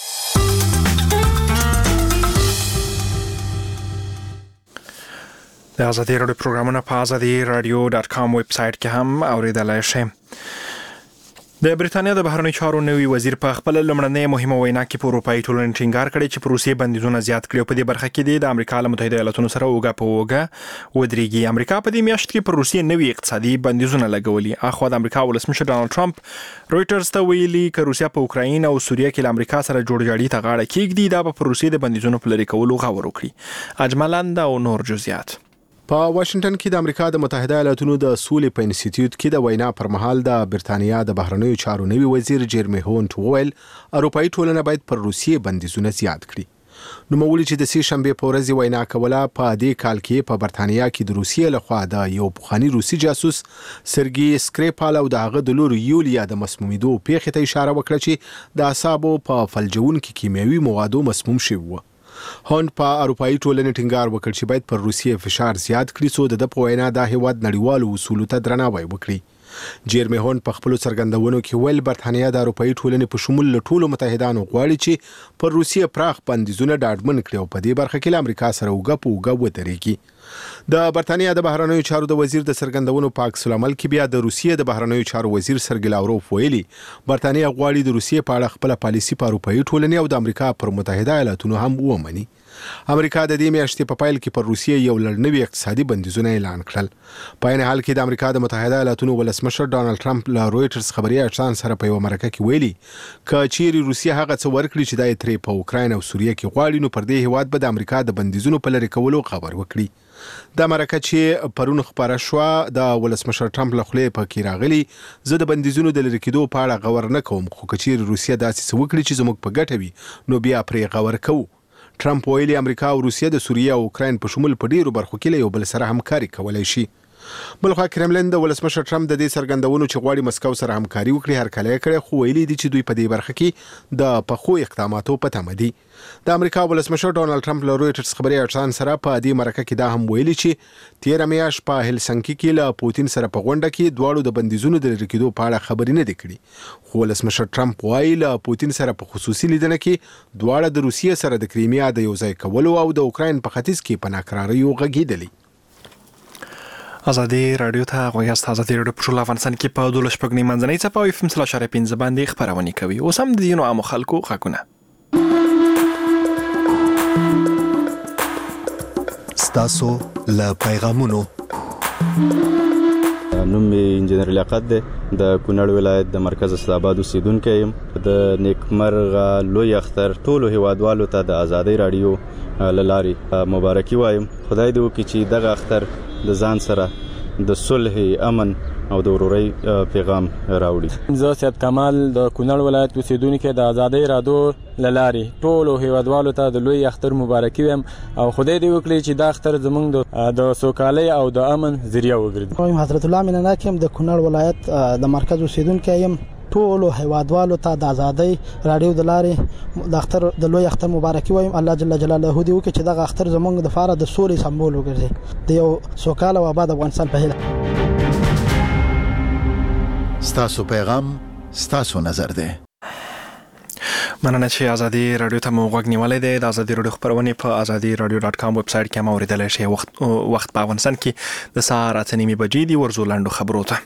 د ازادي راډیو پروګرامونه په ازادي رادیو ډاټ کام ویب سایټ کې هم اوریدلای شئ. د بریټانیا د بهرنیو چارو نوي وزیر په خپل لومړنۍ مهمه وینا کې په اروپایي ټولنې ټینګار کړی چې په روسیې بندیزونه زیات کړي او په دې برخه کې د امریکا له متحده ایالاتونو سره اوږه په اوږه ودرېږي. امریکا په دې میاشت کې پر روسیې نوي اقتصادي بندیزونه لګولي. اخوا د امریکا ولسمشر ډانلډ ټرمپ رويټرز ته ویلي چې روسیه په اوکراین او سوریه کې له امریکا سره جوړجاړي ته غاړه کېږدي دا به پر روسیې د بندیزونو په لرې کولو غور وکړي. اجملاند او نور جزئیات. په واشنگټن کې د امریکا د متحده ایالاتونو د سولې په انسټیټیوټ کې د وینا پر مهال د برتانیا د بهرنیو چارو نوي وزیر جیرمی هونټ وویل اروپایي ټولنه باید پر روسیې بندیزونه زیات کړي. نو مولي چې د سې شنبه په ورځ وینا کوله په دې کال کې په برتانیا کې د روسیې لخوا د یو پخوانی روسي جاسوس سرګي سکریپال او د هغه د لور یولیا د مسمومیدو پیښې ته اشاره وکړه چې د اعصابو په فلجون کې کیمیاوي موادو مسموم شوی و. هونټ په اروپایي ټولنې ټینګار وکړ چې باید پر روسیې فشار زیات کړي څو د په وینا د هیواد نړیوالو اصولو ته درناوی وکړي. جیرمی هونټ په خپل څرګندونو کې ویل برتانیا د اروپایي ټولنې په شمول له ټولو متحدانو غواړي چې پر روسیې پراخ بندیزونه ډاډمن کړي او په دې برخه کې له امریکا سره اوږه په اوږه ودرېږي. د برتانیا د بهرنیو چارو د وزیر د څرګندونو په عکس العمل کې بیا د روسیې د بهرنیو چارو وزیر سرګي لاوروف ویلي برتانیا غواړي د روسیې په اړه خپل پالیسي په اروپایي ټولنې او د امریکا پر متحده ایالاتونو هم ومني. امریکا د دې میاشتې په پایل کې پر روسیې یو لړنوي اقتصادي بندیزونه اعلان کړل. په عین حال کې د امریکا د متحده ایالاتونو ولسمشر ډانلډ ټرمپ له رويټرز خبري اژانس سره په یو مرکه کې ویلي چې چیرې روسیه هغه څه ورکړي چې د تری په اوکراین او سوریه کې غواړي نو پر دې هیواد به د امریکا د بندیزونو په لری کولو خبر وکړي. د مرکه چې پرون خبره شو د ولسمشر ټرمپ له خلې په کې راغلي زه د بندیزونو د لری کېدو په اړه غور نه کوم خو کچیر روسیه داسې څه وکړي چې زموږ په ګټه وي نو بیا پرې غور کوو. ټرمپ ویلي امریکا او روسیه د سوریه او اوکراین په شمول په ډیرو برخو کې له یو بل سره همکاري کولای شي. بلخوا کرملین د ولسمشر ټرمپ د دې څرګندونو چې غواړي مسکو سره همکاري وکړي هرکلی کړی خو ویلي دي چې دوی په دې برخه کې د پخو اقداماتو په تمه دي. د امریکا ولسمشر ډانلډ ټرمپ له رويټرز خبري اژانس سره په دې مرکه کې دا هم ویلي چې تیر میاشت په هلسنکي کې له پوتین سره په غونډه کې دواړو د بندیزونو د لری کېدو په اړه خبرې نه دي کړې خو ولسمشر ټرمپ وايي له پوتین سره په خصوصي لیدنه کې دواړه د روسیې سره د کریمیا د یو ځای کولو او د اوکراین په ختیځ کې په ناکراریو غږیدلي. ازادي رادیو ته غوښتل ازادي رادیو په ټول افغانستان کې په دولس شپږنی منځنۍ صفه او اف ام سلاش پنځه باندې خبرونه کوي. اوس هم د دینو عام خلکو حقونه ستاسو له پیغامونو. نوم می انجنیر لیاقت دی د کونړ ولایت د مرکز اسلام آباد اوسیدونکی یم. د نیکمرغه لوی اختر ټولو هیوادوالو ته د ازادي رادیو لارې مبارکي وایم. خدای دې وکړي چې دغه اختر د ځان سره د صلح امن او د ورورۍ پیغام راوړي. زه سید کمال د کونړ ولایت اوسیدونکی د ازادي رادیو لارې ټولو هیوادوالو ته د لوی اختر مبارکي وایم او خدای دې وکړي چې دا اختر زمونږ د سوکالۍ او د امن ذریعہ وګرځي. حضرت الله مینناک یم د کونړ ولایت د مرکز اوسیدونکی یم. ټولو هیوادوالو ته د ازادۍ رادیو د لارې د اختر د لوی اختر مبارکي وایم. الله جل جلاله دې وکړي چې دغه اختر زموږ د فاره د سولې سمبول وګرځي، د یو سوکاله او آباد افغانستان په هیله. ستاسو پیغام ستاسو نظر دی. مننه چې ازادي رادیو ته مو غوږ نیولې ده. د ازادي رادیو خبرونه په ازادي رادیو ډاټ کام ویب سټ کې هم اوریدلای شئ. وخت وخت په افغانستان کې د سهار اته نیمې بجې دی. ورزو لاندو خبرو ته.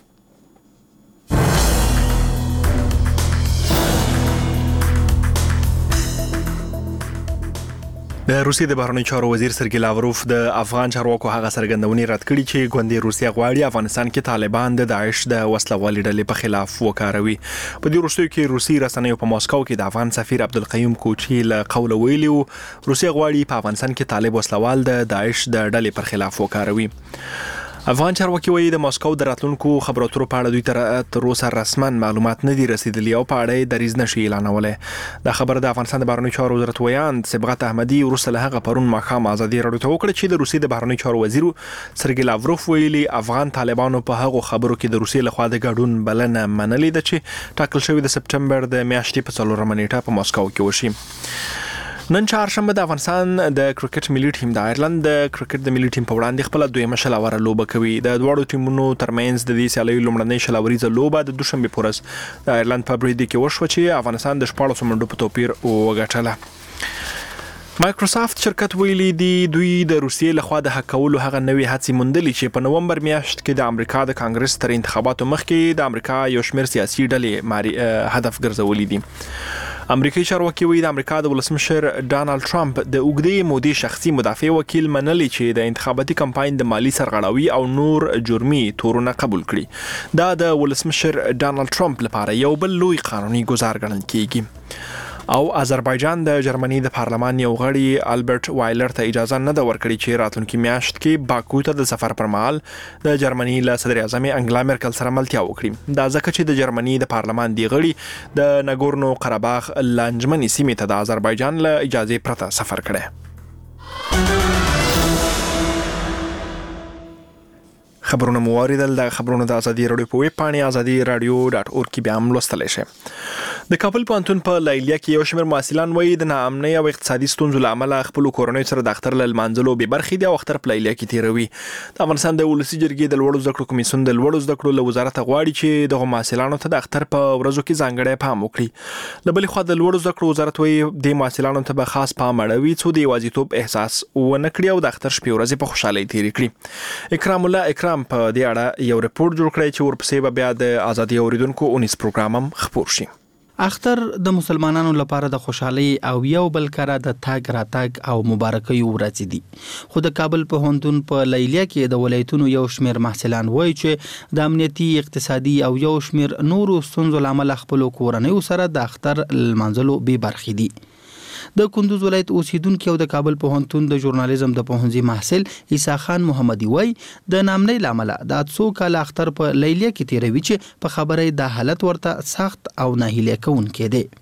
د روسیې د بهرنیو چارو وزیر سرګی لاوروف د افغان چارواکو هغه څرګندونې رد کړې چې ګوندې روسیه غواړي افغانستان کې طالبان د داعش د وسلوالې ډلې په خلاف وکاروي. په دې وروستیو کې روسي رسنیو په ماسکو کې د افغان سفیر عبدالقیوم کوچي له قوله ویلي وو روسیه غواړي په افغانستان کې طالب وسلوال د داعش د ډلې پر خلاف وکاروي. افغان چارواکي وایي د ماسکو د راتلونکو خبرو اترو په اړه دوی تر تر اوسه رسما معلومات نه دي رسیدلي او په اړه دریځ نشي اعلانولی. دا خبر د افغانستان د بهرنیو چارو وزارت ویاند صبغت احمدي وروسته له هغه پرون ماښام ازادي رادیو ته وکړه چې د روسیې د بهرنیو چارو وزیر سرګی لاوروف ویلي افغان طالبانو په هغو خبرو کې د روسیې لخوا د ګډون بلنه منلې ده چې ټاکل شوې د سپټمبر د میاشتې په څلورمه نیټه په ماسکو کې وشي. نن چهارشنبه د افغانستان د کرکټ ملي ټیم د آیرلند د کرکټ د ملي ټیم په وړاندې خپل دویمه شلاوره لوبه کوي. د دواړو ټیمونو ترمنځ د دې سیالیو لومړنۍ شلاوریزه لوبه د دوشنبه په ورځ د آیرلند په بریډي کې وشوه چې افغانستان د شپاړسو منډو په توپیر وګټله. مایکروسافت شرکت ویلي دی دوی د روسیې لخوا د هک کولو هغه نوې هڅې موندلې چې په نومبر میاشت کې د امریکا د کانګرس تر انتخاباتو مخکې د امریکا یو شمېر سیاسي ډلې هدف ګرځولې دي. امریکایي چارواکي وایي د امریکا د ولسمشر ډانلډ ټرمپ د اوږدې مودې شخصي مدافع وکیل منلي چې د انتخاباتي کمپاین د مالی سرغړاوي او نور جرمي تورونه قبول کړي. دا د ولسمشر ډانلډ ټرمپ لپاره یو بل لوی قانوني ګزار ګڼل کیږي. او آذربایجان د جرمني د پارلمان یو غړي البرت وایلر ته اجازه نه ده ورکړې چې راتلونکي میاشت کې باکو ته د سفر پر مهال د جرمني له صدر اعظم انګلا مرکل سره ملتیا وکړي. دا ځکه چې د جرمني د پارلمان دی غړي د نګورنو قرهباغ لانجمني سیمې ته د آذربایجان له اجازه پرته سفر کړي. خبرونه مو واریدل. د خبرونو د ازادي رادیو په ویب پاڼه ازادي رادیو ډاټ اورګ کې بیا هم لوستلی شئ. د کابل پوهنتون په لیلیه کې یو شمېر محصلان وایي د ناامنۍ او اقتصادي ستونزو له امله خپلو کورنیو سره د اختر له لمانځلو بې برخې دي او اختر په لیلیه کې تیروي. د افغانستان د ولسي جرګې د لوړو زده کړو کمیسیون د لوړو زده کړو له وزارت غواړي چې دغه محصلانو ته د اختر په ورځو کې ځانګړی پام وکړي. له بلې خوا د لوړو زده کړو وزارت وایي د محصلانو ته به خاص پام اړوي څو د یوازیتوب احساس ونه کړي او د اختر شپې ورځې په خوشحالۍ تیرې کړي. اکرام الله اکرام په دې اړه یو رپورټ جوړ کړی چې ورپسې به بیا د ازادي اوریدونکو اونیس پروګرام هم خپور شي. اختر د مسلمانانو لپاره د خوشحالۍ او یو بل کره د تاګ راتاګ او مبارکۍ ورځ دي. خو د کابل پوهنتون په لیلیه کې د ولایتونو یو شمېر محصلان وایي چې د امنیتي اقتصادي او یو شمېر نورو ستونزو لامل خپل کورنیو سره د اختر لمانځلو بې برخې دي. د کندوز ولایت اوسیدونکو او د کابل پوهنتون د ژورنالیزم د پوهنځي محصل عیسی خان محمدي وای د نامنۍ لامل د څو کال اختر په لیلیه کې تیروي چې په خبرې د حالت ورته سخت او ناهیلې کوونکې دی.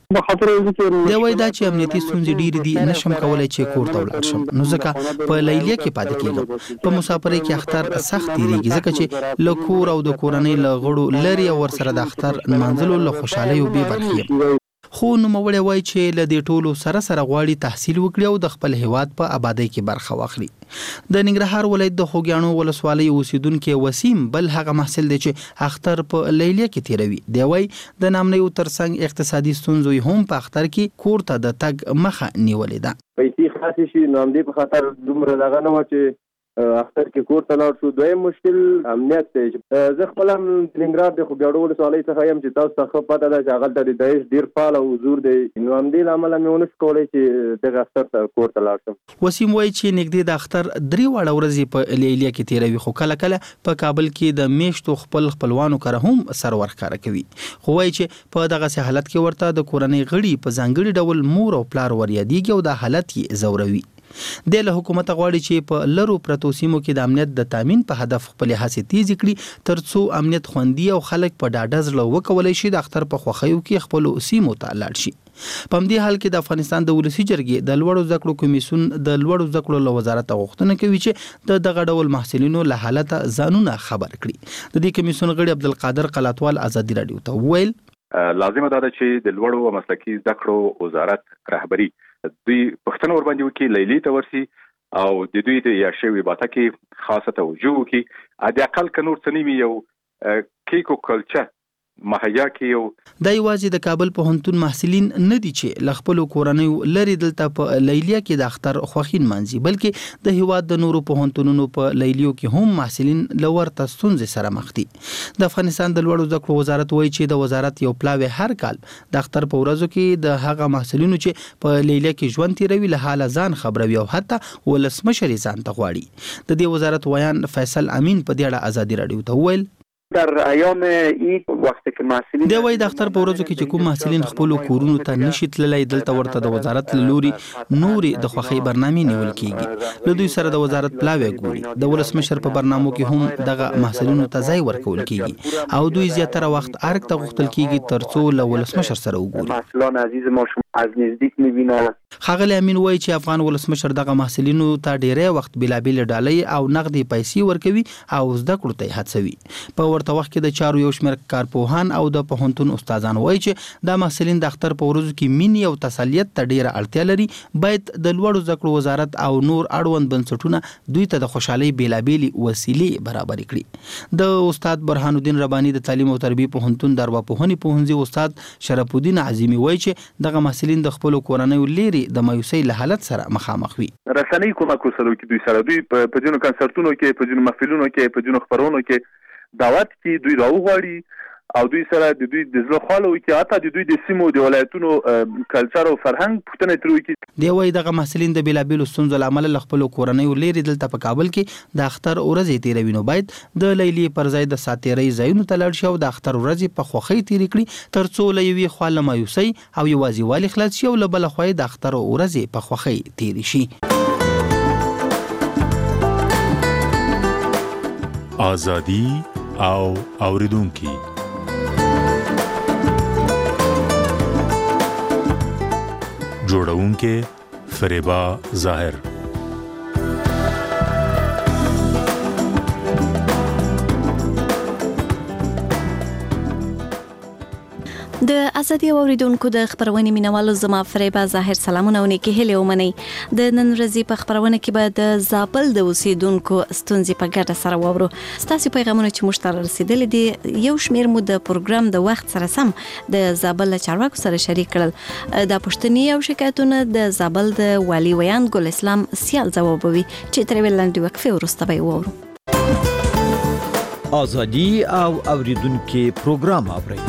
د وای دا چې امنیتي ستونزې ډېرې دي نشم کولای چې کور ته ولاړ شم نو ځکه په لیلیه کې پاتې کېږم. په مسافرۍ کې اختر سخت تیریږي ځکه چې له کور او د کورنۍ له غړو لري او ورسره د اختر منځلو له خوشحالۍ او بې برخې. خو نوموړی وایي چې له دې ټولو سره سره غواړي تحصیل وکړي او د خپل هیواد په آبادۍ کې برخه واخلي. د ننګرهار ولایت د خوږیاڼو ولسوالۍ اوسیدونکو وسیم بل هغه محصل دی چې اختر په لیلیه کې تیروي. دی وایي د نامنۍ ترڅنګ اقتصادي ستونزې هم په اختر کې کور ته د تګ مخه نیولې ده. پیسې خاصې شي نو همدې په خاطر دومره دغه نه و چې اختر کې کور ته لاړ شو. دویم مشکل امنیت دی. زه خپل هم ننګرهار د خوږیاڼو ولسوالۍ څخه یم چې تاسو ته ښه پته ده چې هغلته د داعش ډېر فعال او حضور دی نو همدې له امله مې ونه شو کولی چې دغه اختر ته کور ته لاړ شم. وسیم وایي چې نږدې د اختر درې واړه ورځې په لیلیه کې تیروي خو کله کله په کابل کې د میشتو خپل خپلوانو کره هم سر ورښکاره کوي. خو وایي چې په دغسې حالت کې ورته د کورنۍ غړي په ځانګړي ډول مور او پلار وریادېږي او دا حالت یې ځوروي. د له حکومت غواړي چې په لرو پرتو سیمو کې د امنیت د تامین په هدف خپل هڅې تیز کړي ترڅو امنیت خوندي او خلک په ډاډه زړه وکولای شي د اختر په خوښیو کې خپل سیمو ته لاړ شي. په همدې حال کې د افغانستان د ولسي جرګې د لوړو زده کړو کمیسیون د لوړو زده کړو له وزارت غوښتنه کوي چې د دغه ډول محصلینو له حالت ځانونه خبر کړي. د دې کمیسیون غړي عبدالقادر قلاتوال ازادي رادیو ته وویل لازمه ده چې د لوړو او مسلکي زده کړو وزارت رهبری دوی پښتنو ور باندې وکړي لیلی ته ورسي او د دوی د یاشوي باته کې خاصه توجه وکړي د اقل کنور تنوي یو کیکو کلچر مهیا کې یو د یوازې د کابل پوهنتون محصلین نه دي چې لخپل کورنۍ لري دلته په لیلیه کې د اختر خوخین منځي بلکې د هیواد د نورو پوهنتونونو په لیلیو کې هم محصلین لور تاسونځ سره مخ دي د افغانستان د لوړو زده کړو وزارت وایي چې د وزارت یو پلاوی هر کال د اختر په ورځو کې د هغه محصلینو چې په لیلیه کې ژوند تیروي له حاله ځان خبروي او حتی ولسمشر ځان ته غواړي د دې وزارت ویان فیصل امین په دې اړه ازادي رادیو ته وویل در ایام عید وقتی که محصلین د وای د اختر په ورځو کې چې کوم محصلین خپل کورونو ته نشي تللی دلته ورته د وزارت لوري نوري د خوخي برنامه نیول کیږي له دوی سره د وزارت پلاوی ګوري د ولسمشر په برنامو کې هم دغه محصلینو ته ځای ورکول کیږي او دوی زیاتره وخت ارګ ته غوښتل کیږي ترڅو له ولسمشر سره وګوري محصلان عزیز ما شما از نزدیک میبینه خاغلی امین وای چې افغان ولسمشر دغه محصلینو ته ډیره وخت بلابل ډالۍ او نقدي پیسې ورکوي او زده کړو ته هڅوي په ورته وخت کې د چارو یو شمېر کارپوهان او د پوهنتون استادان وایي چې د محصلین د اختر په ورځو کې مینې او تسلیت ته ډیره اړتیا لري باید د لوړو زده کړو وزارت او نور اړوند بنسټونه دوی ته د خوشحالۍ بیلابل وسیلې برابر کړي د استاد برهان الدین ربانی د تعلیم او تربیه پوهنتون د ارواپوهنې پوهنځي استاد شرف الدین عظیمی وایي چې دغه محصلین د خپل کورنۍ لري د مایوسۍ له حالت سره مخامخ وي رسنۍ کومک وسلو کې دوی سره دوی په جنو کنسرتونو کې په جنو محفلونو کې په جنو خبرونو کې دعوت کې دوی راوغواړي او دوی سره د دوی د زړه خالو کې اته د دوی د سیمو د ولایتونو کلچر او فرهنګ پښتنه تروي کې دی وای دغه محصلین د بلابل ستونزو لامل خپل کورنۍ لري دلته په کابل کې د اختر ورځې تیروي نو باید د لیلی پر ځای د ساتيري ځایونو ته لاړ شي او د اختر ورځې په خوخي تیری کړي ترڅو لوي خاله مایوسي او یوازې والی خلاص شي او له بل خوای د اختر ورځې په خوخي تیری شي آزادی او اوریدونکي جوړونکې فریبا ظاهر د ازادي اوریدونکو د خبرونه مینوالو زما فریبا ظاهر سلامونه ونکي هلي ومني د نن ورځې په خبرونه کې به د زابل د اوسیدونکو ستونزې په ګډه سره وورو ستاسو پیغامونه چې مشترک رسیدلې دي یو شمیر مو د پروګرام د وخت سره سم د زابل چارواکو سره شریک کړل د پښتني او شکایتونه د زابل د والی ویان ګل اسلام سیال ځوابوي چې تر ویلاندې وقفه ورسته به وورو ازادي او اوریدونکو پروګرام اوري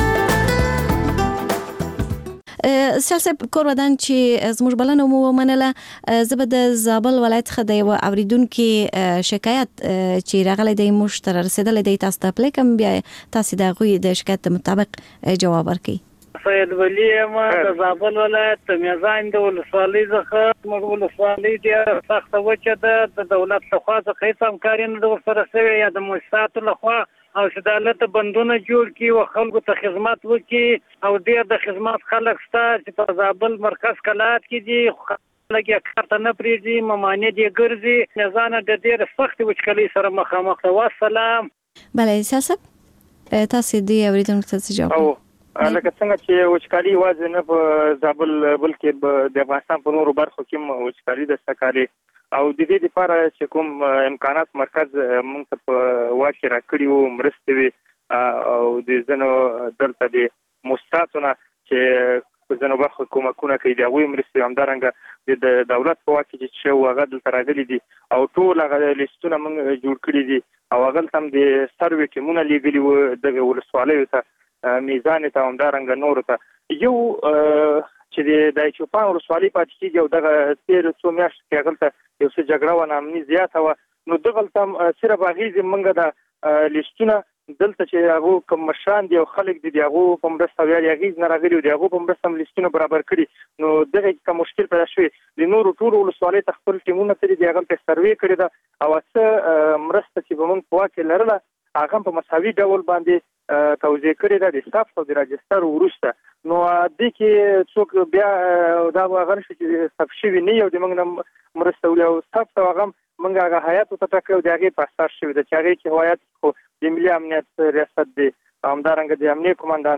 سیاسي کورودان چې زموږ بلنه مو ومنله زبر د زابل ولایت څخه د یو اوریدونکو شکایت چې راغلی د مشترک رسیدلې د تاسو ته پلیکم بیا تاسو د غوي د شکایت مطابق جواب ورکړئ سید ولی ما د زابل ولایت میزان د ولسوالۍ څخه موږ ولسوالۍ د سخت وچه د دولت له خوا څخه هیڅ همکاري نه سره شوی یا د مؤسساتو له خوا او عدالت بندونه جوړ کی او خلکو ته خدمات وکي او ډیر د خدمات خلک ستا چې په زابل مرکز کلات کې دي لکه کارت نه پریږي ممانه دي ګرځي نزانه د ډیر سخت وچکلي سره مخامخ و سلام بله سیاست تاسو دی اوریدونکو ته جواب او لکه څنګه چې وچکالي واځي نه په زابل بلکې د افغانستان په نورو برخو کې وچکالي د سکاري او د دې لپاره چې کوم امکانات مرکز موږ ته په واکه راکړي وو مرستې وي او د زنو دلته د مستاتونه چې په زنو برخو کومکونه کوي د غوي مرستې همدارنګه د دولت په واکه چې شو هغه دلته راغلي دي او ټول هغه لیستونه موږ جوړ کړی دي او هغه تم د سروي ټیمونه لیږلي وو د ولسوالۍ ته میزان ته همدارنګه نور ته یو چې د چوپان ولسوالۍ پاتې کېږي او دغه تیر څو میاشتې کې هغلته یو څه جګړه و نامني زیاته وه نو دغلته صرف هغې موږ د لیستونه دلته چې هغو کوم مشران دي او خلک دي د هغو په مرسته ویل هغې نه راغلي او د هغو په مرسته هم لیستونه برابر کړي نو دغه کې کوم مشکل پیدا شوی د نورو ټولو ولسوالۍ ته خپل ټیمونه تللي دي هغلته سروې کړې ده او څه مرسته چې به موږ په واک کې لرله هغه په مساوي ډول باندې توزیع کړی دا د ثبت او د راجستر وروسته نو د کې څوک بیا دا هغه چې ثبت شوی نه یو د موږ مرسته ولې او ثبت هغه موږ هغه هیئت ته ټاکو د هغه په اساس شوی د چې هغه کې هیئت خو د ملي امنیت ریاست دی همدارنګه د امنیت قومندانۍ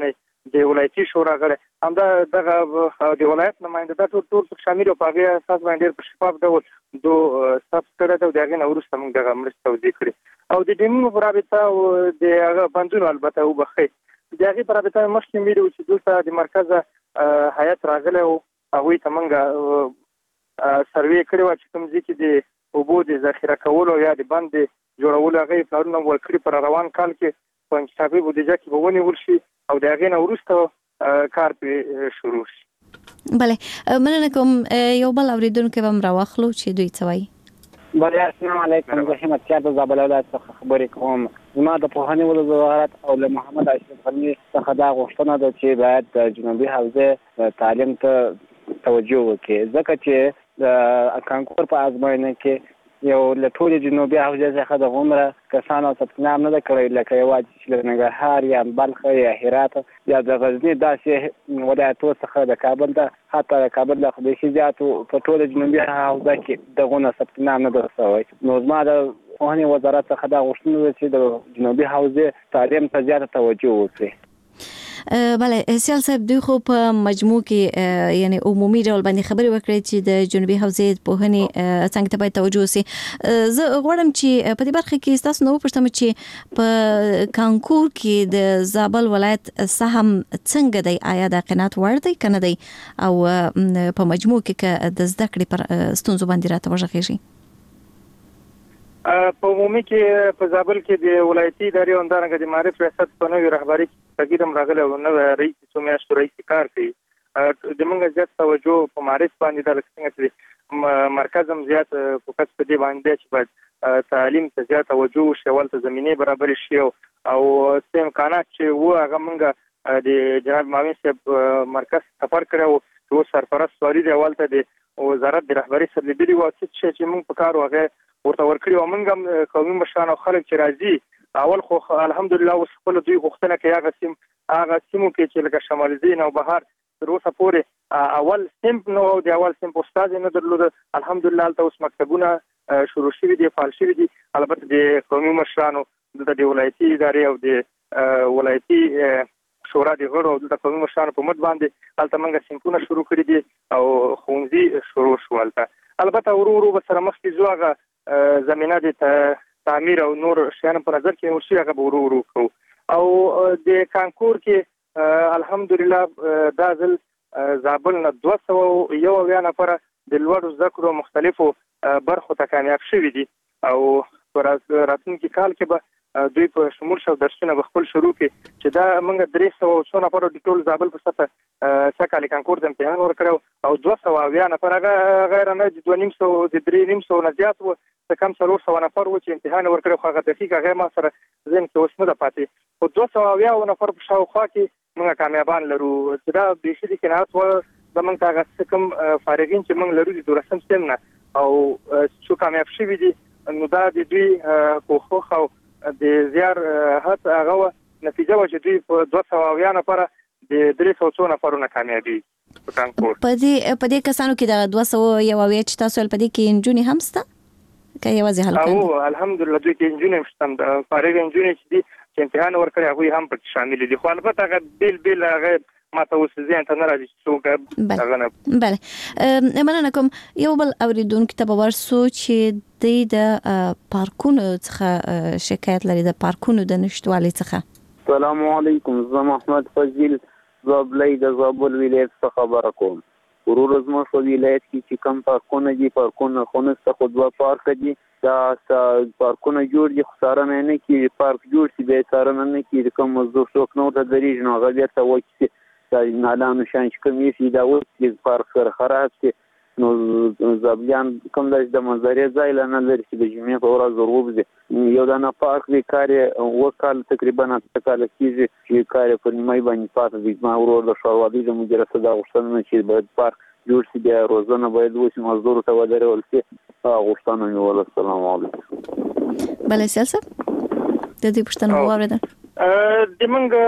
د ولایتي شورا غړي همدا دغه د ولایت نماینده دا ټول ټول شامل او په هغه اساس باندې په شفاف ډول دو سب کړه دا دغه نورسته موږ دغه مرسته توضیح کړې او د ډیمونو پر رابطه او د هغه بندونو البته وبخي دغه پر رابطه مخکې مې ویل چې دلته د مرکز هیئت راغله او هغه ته موږ سروې کړو چې کوم ځکه د اوبو د ذخیره کولو یا د بند جوړولو هغه پلانونه ورکړي پر روان کال کې په انتخابي بودیجه کې به ونیول شي او د هغې نه وروسته کار پرې شروع شي. بله مننه کوم. یو بل اورېدونکی به هم راواخلو چې دوی څه وایي. بله السلام علیکم. زه همتیار د زابل ولایت څخه خبرې کوم. زما د پوهنې وزارت او له محمد اشرف غني څخه دا غوښتنه ده چې باید د جنوبي حوزې تعلیم ته توجه وکړي ځکه چې د کانکور په ازموینه کې یو له ټولې جنوبي حوزې څخه د عمره کسانو ثبت نام نه کړی لکه یوازې چې له ننګرهار یا بلخ یا هرات یا د غزني داسې ولایتو څخه د کابل د حتی د کابل د خبیثي زیاتو په ټوله جنوبي حوزه کې دغونه ثبت نام نه ده شوی. نو زما د پوهنې وزارت څخه دا غوښتنه ده چې د جنوبي حوزې تعلیم ته زیاته توجه وکړي. بله سیال صاحب دوی خو په مجموع کې یعنی عمومي ډول باندې خبرې وکړې چې د جنوبي حوزې پوهنې څنګه ته باید توجه وشي. زه غواړم چې په دې برخه کې تاسو نو پوښتم چې په کانکور کې د زابل ولایت سهم څنګه دی، آیا د قناعت وړ دی کنه دی او په مجموع کې د زده کړې پر ستونزو باندې راته وژغېږي؟ په عمومي کې په زابل کې د ولایتي ادارې او همدارنګه د معارف ریاست په نوې رهبري کې تغییر هم راغلی او نوی رئیس څو میاشتو رئیس کار کوي. زموږ زیات توجه په معارف باندې ده، لکه څنګه چې مرکز هم زیات فوکس په دې باندې چې باید تعلیم ته زیات توجه وشي، اول ته زمینې برابرې شي او څه امکانات چې وو هغه موږ د جناب معاون صاحب مرکز سفر کړی و چې اوس سرپرست سوالي دی اول ته د وزارت د رهبري سره لیدلي وو چې موږ په کار وغه ورته ورکړي او موږ هم قومي مشران او خلک چې راځي اول خو الحمدلله اوس خپل دوی غوښتنه کوي هغه سیم هغه سیمو کې چې لکه شمال زین او بهار تر اوسه پورې اول سیمپ نو د اول سیمپ استاد نه درلود. الحمدلله تل اوس مکتبونه شروع شوي دي، فعال شوي دي. البته د قومي مشرانو د ولایتي ادارې او د ولایتي شورا د غړو او د قومي مشرانو په مد باندې هلته موږ سیمپونه شروع کړي دي او ښوونځي شروع شو. هلته البته ورو ورو به سره مخکې ځو هغه زمینه د تعمیر او نور شیان په نظر کې ورشي هغه به ورو ورو کوو. او د کانکور کې الحمدلله دا ځل زابل نه دوه سوه یو اویا نفره د لوړو زده کړو مختلفو برخو ته کامیاب شوي دي او په راتلونکي کال کې به دوی په شمول شو درسونه به خپل شروع کړي چې دا موږ درې سوه څو نفرو د ټول زابل په سطحه څه کال کانکور د امتحان ورکړو او دوه سوه اویا نفر هغه غیر نه د دوه نیم سوه د درې نیم سوه نه زیات وو، څه کم څلور سوه نفر وو چې امتحان ورکړو خو هغه دقیق هغه ما سره ذهن کې اوس نه ده پاتې. خو دوه سوه اویا نفر په شاوخوا کې موږ کامیابان لرو چې دا بیخي د قناعت وړ زموږ هغه څه کوم فارغین چې موږ لرو د دولسم سیم نه او چې کامیاب شوي دي نو دا د دوی کوښښ او د زیار هڅه هغه نتیجه و چې دوی په دوه سوه اویا نفره د درې سوه څو نفرونه کامیابي په کانکور. په دې په دې کسانو کې د دوه سوه یو اویا چې تاسو په دې کې نجونې هم شته که یوازې هلکان دي؟ او الحمدلله دوی کې نجونې هم شته، د فارغ نجونې چې دي چې امتحان ورکړي هغوی هم پکې شامل دي. خو البته هغه بیل بیل هغه ماته اوس ذهن ته نه راځي چې څوک هغه نه. بله مننه کوم. یو بل اورېدونکي ته به ورسو چې دوی د پارکونو څخه شکایت لري، د پارکونو د نشتوالي څخه. السلام علیکم، زه محمد فضیل زابلی د زابل ولایت څخه خبره کوم. ورور زموږ په ولایت کې چې کوم پارکونه دي پارکونه خو نشته، خو دوه پارک دي. دا پارکونه جوړ دي خو څارنه یې نه کېږي. پارک جوړ شي بیا یې څارنه نه کېږي، کوم مزدور څوک نه ورته درېږي نو هغه بېرته وایي چې دا نالانو شیان چې کوم ایښي دا اوس چې پارک سره خراب شي نو زابلیان کوم داسې د منظرې ځای لا نه لري چې د جمعې په ورځ ور ووځي. یو دانه پارک دی، کار یې اووه کاله تقریبا اته کاله کېږي چې کار یې په نیمایي باندې پاته دی. زما ورور د ښاروالۍ د مدیره څخه دا غوښتنه ده چې باید پارک جوړ شي، بیا روزنه باید وشي، مزدورو ته ودرول شي. هغه غوښتنه مې وله. السلام علیکم. بله سیال صاحب د دې پوښتنه مو واورېده؟ د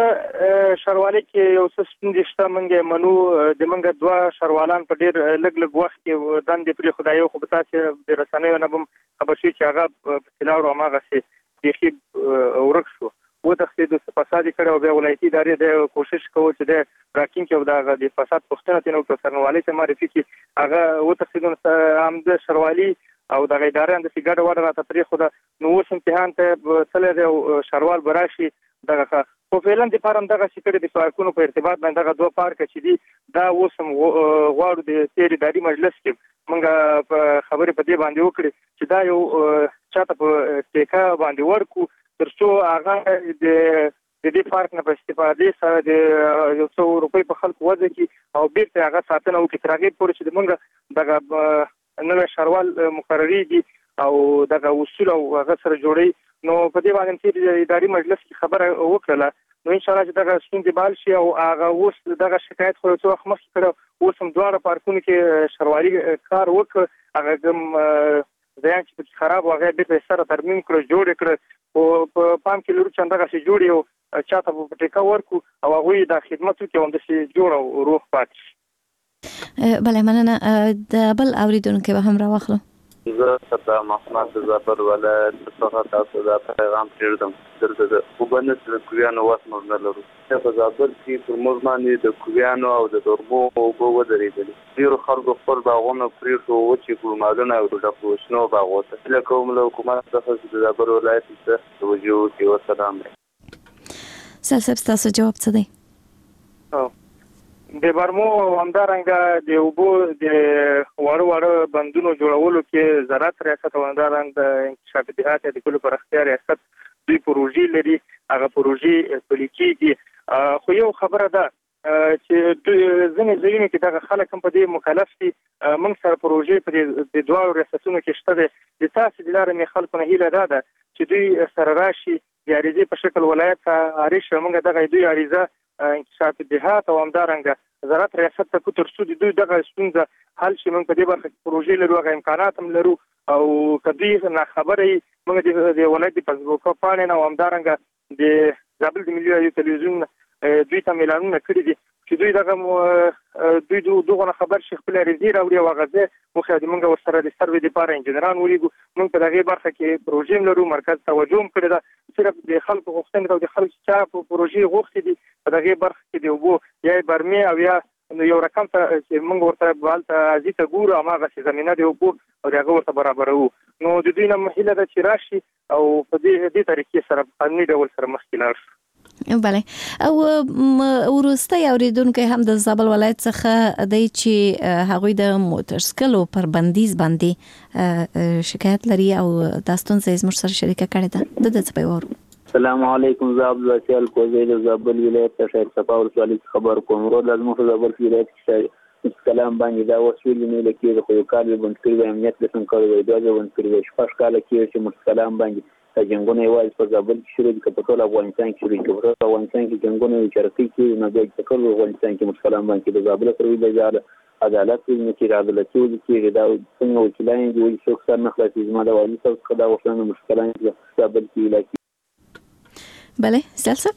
موږ ښاروالۍ کې یو څه ستونزې شته، موږ منو. د موږ دوه ښاروالان په ډېر لږ لږ وخت کې دندې پرېښوده. یو خو به تاسې د رسنیو نه به هم خبر شي چې هغه په طلا او هماغسې بیخي ورک شو. وتښتېد او فساد کړي او بیا ولایتي ادارې د کوشش کوي چې د راکین کې دا د فساد پښتنه تنو په سرنوالي ته معرفي کی هغه وتښتېد هم د شروالي او د غیداران د سیګاډ وړه راته پرې خو د نو اوس امتحان ته تللی دی او شروال براشي دغه خو فعلا د پارم دغه سیکړې د پارکونو په ارتباط باندې دغه دوه پارک چې دي دا اوس هم غواړو د تیر اداري مجلس کې موږ په خبرې په دې باندې وکړي چې دا یو چاته په ټیکا باندې ورکو ترڅو هغه د د دې پارک نه په استفادې سره د یو څو روپۍ په خلکو وځي کې او بیرته هغه ساتنه وکړي تر هغې پورې چې موږ دغه نوې شروال مقرریږي او دغه اصول او هغه سره جوړي نو په دې باندې چې اداري مجلس کې خبره وکړه نو ان شاء الله چې دغه ستونزې بال شي او هغه اوس دغه شکایت خو څو وخت مخکې کړو اوس هم دواړه پارکونو کې شروالي کار وکړ هغه کوم ځای چې خراب هغه به سره ترمیم کړو جوړ کړ او په پام کې لرو چې دغه شي جوړي او چاته په ټیکا ورکو او هغه د خدمت کې هم د شي جوړ او روح پات بله مننه د بل اوریدونکو به هم راوخلو زه صدا محمد زابر ولایت څخه تاسو دا پیغام پرېږدم درته د وبنس د کویانو واسمه نه لرو په زابر کې پر موږ باندې د کویانو او د دربو اوبه ودرېدلې ډېرو خلکو خپل باغونه پرېښو وچې ګلمالونه او د شنو باغو ته هیله کوم له حکومت څخه د زابر ولایت ته توجه وکړي وسلام سلسب ستاسو جواب څه دی؟ د برمو همدارنګه د اوبو د وړو وړو بندونو جوړولو کې زراعت ریاست او همدارنګه د انکشاف دیهات د کلو پرختیا ریاست دوی پروژې لري هغه پروژې پلي کېږي خو یو خبره ده چې ځینې ځایونو کې دغه خلک هم په دې مکلف دي موږ سره پروژې په د دواړو ریاستونو کې شته دي د تاسې د لارې مې خلکو نه هیله ده ده چې دوی سره راشي د عریضې په شکل ولایت ته عریض شو موږ دغه دوی عریضه انکشاف دیهات او همدارنګه زراعت ریاست ته کوتر سود دوی دغه ستونزه حل شي موږ په دې برخه کې پروژې لرو هغه امکانات هم لرو او کدی نه خبرې موږ د ولایت په فیسبوک باندې او همدارنګه د زابل د ملي رادیو تلویزیون دوی ته اعلانونه کړی دي چې دوی دغه دوی دغه خبر شي خپل ریزي راوړي او غزه مو خو د موږ ورسره د سروې لپاره انجنیران ولیګو موږ په دغه برخه کې پروژې لرو مرکز توجه هم کړی دا صرف د خلکو غوښتنې او د خلکو چې په پروژې غوښتي دي په دغه برخه کې دی وو یا برمي او یا یو رقم ته چې موږ ورته بالته ازیته ګورو هغه زمينه دی وو او دغه ورته برابرو نو د دوی نه مهله د چرشي او په دې دې طریقې سره قانوني ډول سره مخکې لاړ بله او ورسته اوریدونکو هم د زابل ولایت څخه د چې هغوی د موټر سکلو پر بندیز باندې شکایت لري او داستون زموږ سره شریکه کړې ده د څه پیور السلام علیکم زابل وسیل کوزې د زابل ولایت ته شهر صفاور سوالي خبر کوم ورو لازم خو زابل ولایت کې کلام باندې دا وسیل نه لکه د خو کال بند کړی امنیت لسم کړی دا بند کړی شپږ کال کې چې مستلام باندې جنګونه یوازې په زابل کې شروع دي په ټول افغانستان کې شروع دي په افغانستان کې جنګونه یو چرته کې نه دی چې ټول افغانستان کې مستلام باندې د زابل سره د ځاله عدالت کې چې عدالت کې دا څنګه وکیلان دي چې څوک سره نه خلاصي زما د والي صاحب خدا وښنه مشکلان دي زابل کې علاقې بله سلسب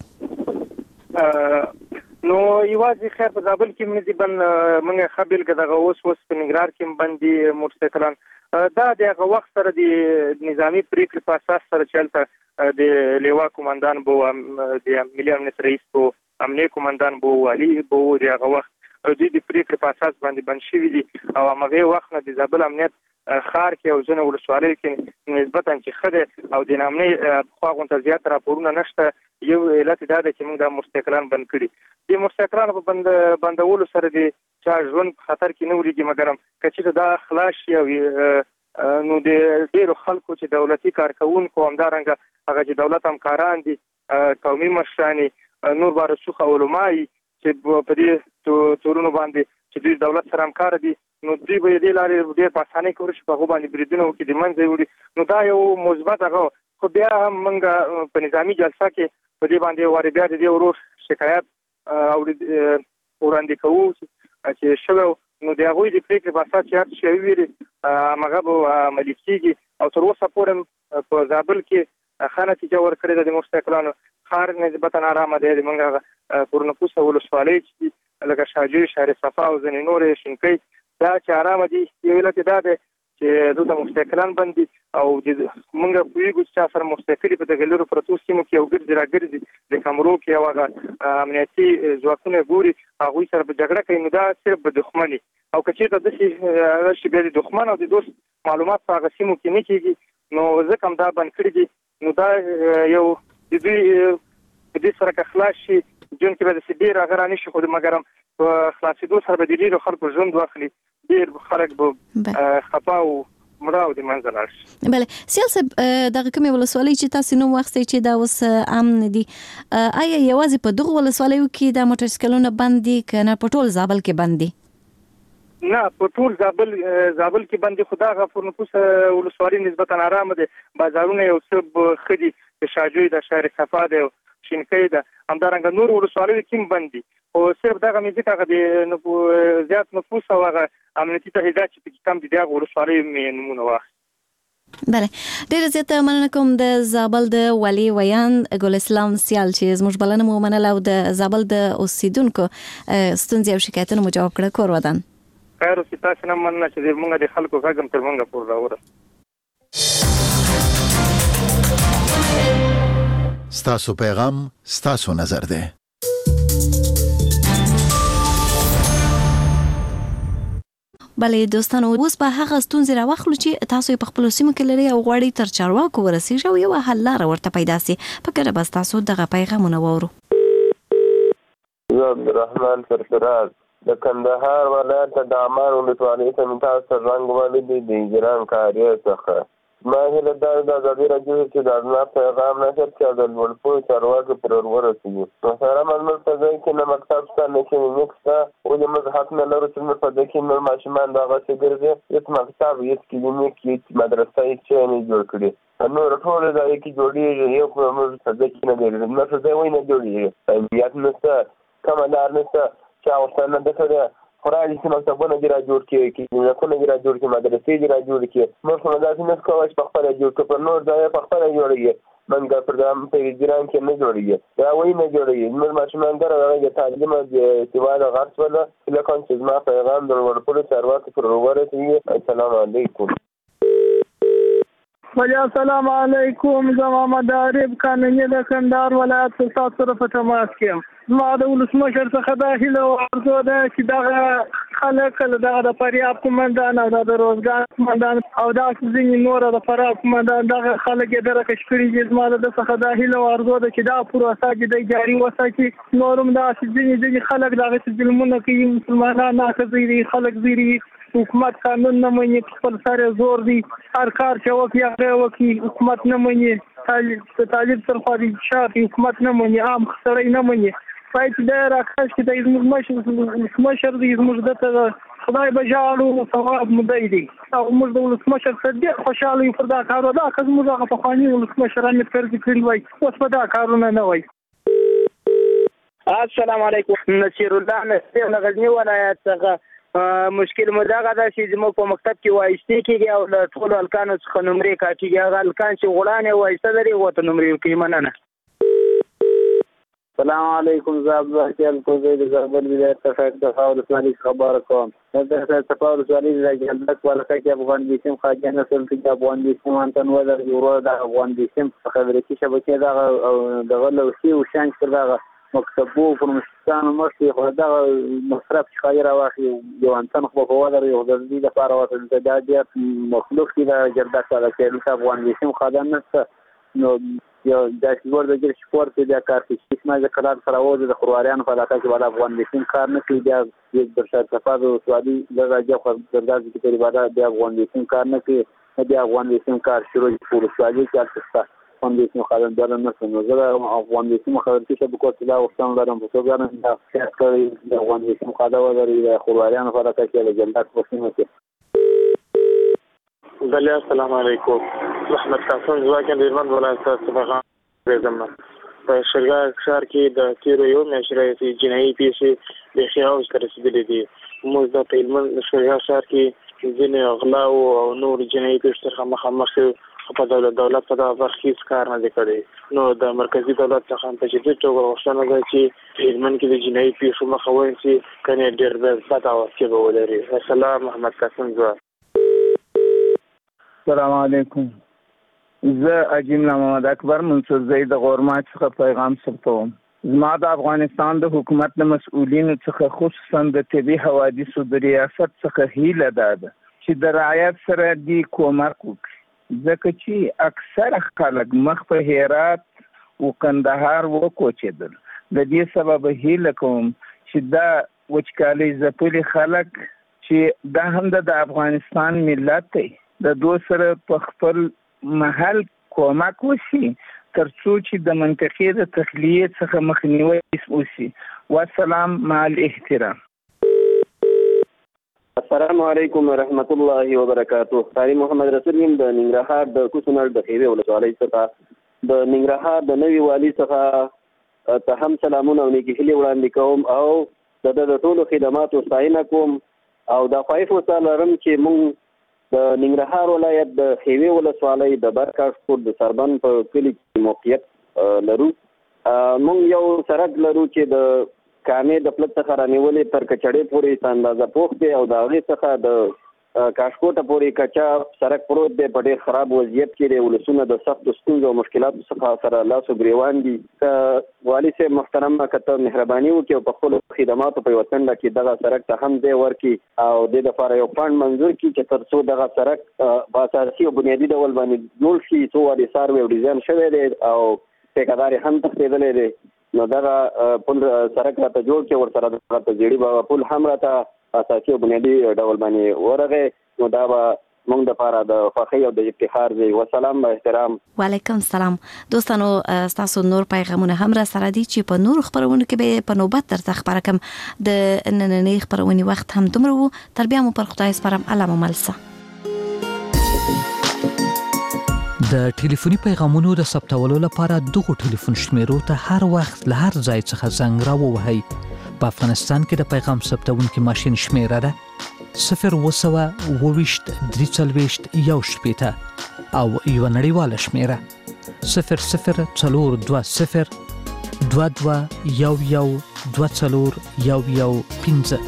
نو یوازې خیر په زابل کې مې بن موږ خبل کده اوس اوس په نګران کې باندې موټرسایکلان دا دغه وخت سره د نظامی پریکړې په اساس سره چلته د لیوا کمانډان بو د ملي امنیت رئیس بو امنیت کمانډان بو والی بو دغه وخت د دې پریکړې په اساس باندې بن شوی دي او هغه وخت نه د زابل امنیت خار کې او ځنه ولسوالۍ کې نسبتا چې خده او د نامني خو غونډه زیات راپورونه نشته یو علت دا ده چې موږ د مستقلان بند کړی د مستقلان په بند بندولو سره د چا ژوند خطر کې نه وريږي مګرم کچې دا خلاص یو نو د ډیرو خلکو چې دولتي کارکونکو همدارنګه هغه چې دولت همکاران دي قومي مشران نور بارسوخ علماء چې په دې تورونو باندې چې دوی دولت سره همکار دي نو دوی به دې لارې ډېر په اسانۍ کوي چې په باندې بریدونه وکړي د منځ وړي نو دا یو مثبت هغه خو بیا هم موږ په نظامی جلسه کې په دې باندې واره بیا د دې ورور شکایت او وړاندې کوو چې شوه نو د هغوی د پریکړې په اساس چې هر شی ویري هغه به عملي کېږي او تر اوسه پورې په زابل کې ښه نتیجه ورکړې ده د مستقلانو ښار نسبتا ارامه دی موږ پورنپوس ولسوالۍ چې لکه شاجوی شهر صفا او ځینې نورې شینکۍ دا چې ارامه دي یو علت دا دی چې دغه مستقلان باندې او د موږ په یو څه سره مستقلی په دغه لوري پروتو سیمو کې یو ګرځي راګرځي د کمرو کې یو هغه امنیتي ځواکونه ګوري هغه سره په جګړه کې نو دا صرف د دښمنۍ او کچې ته د شي د دښمن او د دوست معلومات په هغه سیمو کې نه کیږي نو ځکه هم دا باندې کړی دي نو دا یو د دوی د دې سره خلاص شي جون کې به د سیډیر هغه رانه شي خو د مګرم په خلاصېدو سره به د ډیرو خلکو ژوند واخلي ډیر خلک به خپه او مړاو د منځ راځي. بله سیاسي دغه کومه ولسوالۍ چې تاسو نو وخت چې دا اوس امن دي آیا یوازې په دغه ولسوالیو کې د موټر سایکلونو باندې کنه په ټول زابل کې باندې نه په ټول زابل زابل کې باندې خدا غفور نفوس ولسوالۍ نسبتا آرام دي بازارونه یو څه خدي په شاجوی د شهر صفا ده شینکۍ ده همدارنګه نور ولسوالۍ کې باندې او صرف دغه میزه هغه د زیات نفوس او هغه امنیتي تهدیدات چې کم دي دغه ولسوالۍ نمونه واخلي. بله ډېر زیاته مننه کوم د زابل د والي ویان ګل اسلام سیال چې زموږ بلنه مو منله او د زابل د اوسیدونکو ستونزې او شکایتونه مو جواب کړه. کور ودان خیر اوسې تاسو نه مننه چې موږ د خلکو غږ تر موږ پورې راوړو. ستاسو پیغام ستاسو نظر ده. بله دوستانو اوس به هغه ستونزې راوخلو چې تاسو په خپل سیمو کې لري او غواړئ تر چارواکو ورسیږئ او یو حل لاره ورته پیدا سي. په ګډه به تاسو دغه پیغامونه واورو. زه عبدالرحمن سرفراز د کندهار ولایت د عمان ولسوالۍ څخه تاسو رنګ والدي د اجرام کاریه څخه ما هله دا د ازادي راډیو چې د اذنا پیغام نشر چې د ولپو چارواکو پر ورسېږي نو سره مزمن په ځای کې نه مکتب څخه نه کې نکستا او د مذهب نه لرو چې په دې کې نور ماشومان دا غوښتي ګرځي هیڅ مکتب هیڅ کلینیک هیڅ مدرسه هیڅ نه جوړ کړي نو ټول دا کې جوړیږي یو کوم څه د کې نه دی نو څه دی وای نه جوړیږي امنیت نشته کمالار نشته چې اوسه نه ده خورالي چې مکتبونه دې را جوړ کړي کلینیکونه دې را جوړ کړي مدرسې دې را جوړ کړي نور خو داسې نه کوي چې په خپله جوړ کړي په نور ځای په خپله جوړېږي منګه پر دام په ګران کې نه جوړېږي دا وایي نه جوړېږي نور ماشومان در هغه د تعلیم او سوال غرض ولا لکه چې زما پیغام در ورپورې چارواکو پر ورسېږي. السلام علیکم. السلام علیکم. زما مدارب قانوني د کندهار ولایت تاسو سره په تماس کې ما د ولسمشر څخه داخله او ارزو ده چې دغه خلک دغه د فریاب قومندان او د روزګار قومندان او دا ځینې نور د فریاب قومندان دغه خلک یې درکه شکري چې ما د څخه داخله او ارزو ده چې دا پروسه چې جاري وساتي نورم دا ځینې ځینې خلک دغه ظلمونه کوي مسلمانان ناکزيري خلک زیري حکومت قانون نه مني خپل سره زور دي هر کار چې وکي هغه وکي حکومت نه مني طالب طالب سره خاري شاف حکومت نه مني عام خسرې نه مني پای چې دا راکښ چې د زموږ مشر مشر دی زموږ د خدای بجالو ثواب مدای دی او موږ د ولسمشر سره ډېر خوشاله یو پر دا کار دا که موږ هغه په خواني ولسمشران فرض کړی وای اوس په دا کارونه نه وای. السلام علیکم. نصیر الله نصیر غزنی ولایت څخه مشکل مداغه دا چې زموږ په مکتب کې وایستې کېږي او له ټولو الکانو څخه نمرې کاټېږي هغه الکان چې غړانې وایسته لري ورته نمرې ورکوي. مننه. السلام علیکم. زه عبدالحکیم کوزی د زابل ولایت څخه د صفا ولسوالۍ خبره کوم. د صفا ولسوالۍ د جلدک ولکه کې افغان بیسیم خاجه نسل کې افغان بیسیم انتن ولر یورو د افغان بیسیم خبرې شبکې دا دغه لوسی او شان کړه مکتبو پر مشتان مخې خو دا مصرف خیر واخی یو انتن خو په ولر یو د دې لپاره وته د دې مخلوق کې د جلدک ولکه د افغان بیسیم خادم نشته نو یو د سپورت د سپورت د کار کې چې ما د قرار سره وځي د خرواريان په علاقه کې ولا افغان بیسیم کار نه کوي د د صفا ولسوالۍ د راځي خو د داسې کې تقریبا د افغان بیسیم کار نه کوي د افغان بیسیم کار شروع په ولسوالۍ کې تاسو افغان بیسیم خدمت دار نه سمو زه افغان بیسیم خبرتي چې په کوټه دا وختم لرم په توګه نه دا کوي د افغان بیسیم خدمت لري د خرواريان په علاقه کې د جلدک وسیمه کې. بله السلام علیکم. محمد قاسم ځواکن د ایران ولایت څخه زمما په شرګا ښار کې د تیرو یو میاشتې راهیسې جنایي پیښې د خیاوز ته رسېدلې دي. موږ د پیلمن شرګا ښار کې ځینې غلا او نور جنایي پیښې سره مخامخ په دولت دولت په دغه برخه کې کار نه دی کړی نو د مرکزي دولت څخه په شدید توګه غوښتنه ده چې پیلمن کې د جنایي پیښو مخه ونیسي کنه ډېر بد عواقب ولري. السلام محمد قاسم ځواک. السلام علیکم. زه عجیم محمد اکبر منصورزی د غورمات څخه پیغام ثبتوم. زما د افغانستان د حکومت د مسؤلینو څخه خصوصا د طبي حوادثو د ریاست څخه هیله ده چې د رعایت سره دی کومک وکړي، ځکه چې اکثر خلک مخ په هرات او کندهار وکوچېدل. د دې سبب هیله کوم چې دا وچکالي ځپلي خلک چې دا هم د افغانستان ملت دی، د دو سره په خپل محل کومک وشي تر څو چې د منطقې د تخلیې څخه مخنیوي وشي. والسلام مع الاحترام. السلام علیکم ورحمت الله وبرکاته. قاری محمد رسول یم د ننګرهار د کوڅنړ د خیوې ولسوالۍ څخه د ننګرهار د نوي والي څخه ته هم سلامونه او نیکې هیلې وړاندې کوم او د ټولو خدماتو ستاینه کوم او د خواهش وسه لرم چې موږ د ننګرهار ولایت د خیوې ولسوالۍ د برکاشپور د سربن په کلي کې موقعیت لرو. موږ یو سړک لرو چې د کامې د پلک څخه رانیولې تر کچړې پورې اندازه پوخ دی او د هغې څخه د کاشکوټه پورې کچا سړک پروت دی، په ډېر خراب وضعیت کې دی. ولسونه د سختو ستونزو او مشکلاتو څخه سره لاس و ګریوان دي. که والي صاحب محترمه که ته مهرباني وکړي او په خپلو خدماتو په یوه څنډه کې دغه سړک ته هم ځای ورکړي او دې دپاره یو فنډ منظور کړي چې تر څو دغه سړک په اساسي او بنیادي ډول باندې جوړ شي. څو وارې سروې او ډیزاین شوی دی او ټیکهدار یې هم تښتېدلی دی. نو دغه پل سړک راته جوړ کړي، ورسره دغه ته زیړي بابا پل هم راته اساسي او بنیادي ډول باندې ورغی. نو دا به موږ دپاره د خوښۍ او د افتخار دی. وسلام با احترام. وعلیکم السلام. دوستانو ستاسو نور پیغامونه هم را سره دي چې په نور خبرونو کې به په نوبت درته خبره کوم. د نننۍ خبرونې وخت هم دومره وو. تر بیا مو پر خدای سپارم. الله مو مل شه. د ټلیفوني پیغامونو د ثبتولو لپاره دغه ټلیفون شمیرو ته هر وخت له هر ځای څخه زنګ راووهئ. په افغانستان کې د پیغام ثبتونکي ماشین شمیره ده صفر وسوه اوويشت درې څلوېښت یو شپېته او یوه نړیواله شمیره صفر صفر څلور دوه صفر دوه دوه یو یو دوه څلور یو یو پنځه.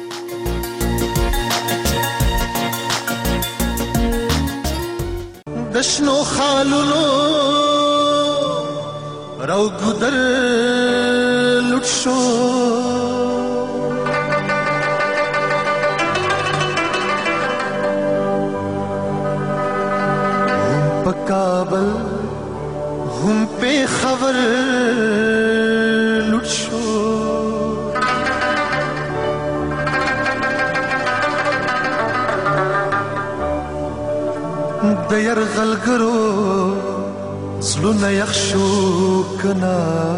د شنو خالونو راو ګدر لټ شو کابل هم په خبر لټ شو د يرغلګرو زلونه یخ شو کنا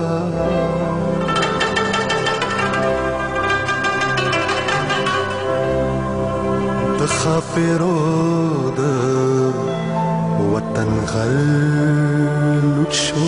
د خاپیرو د وطن غل لټ شو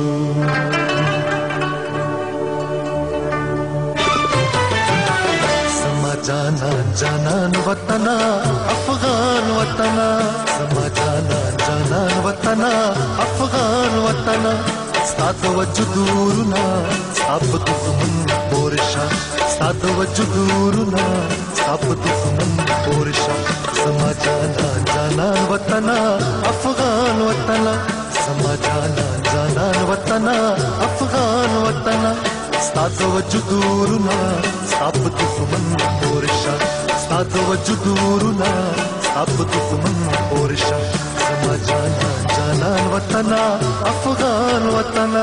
سما جانا جانان وطنا افغان وطنا سما جانا جانان وطنا افغان وطنا ستاد وجودورنا اب دښمن پورشا ستاد وجودورنا اب دښمن پورشا سما جانا جانان وطنا افغان وطنا سما جانا جانان وطنا افغان وطنا ستاد وجودورنا اب دښمن پورشا ستاد وجودورنا اب دښمن پورشا سما جانا جانان وطنا افغان وطنا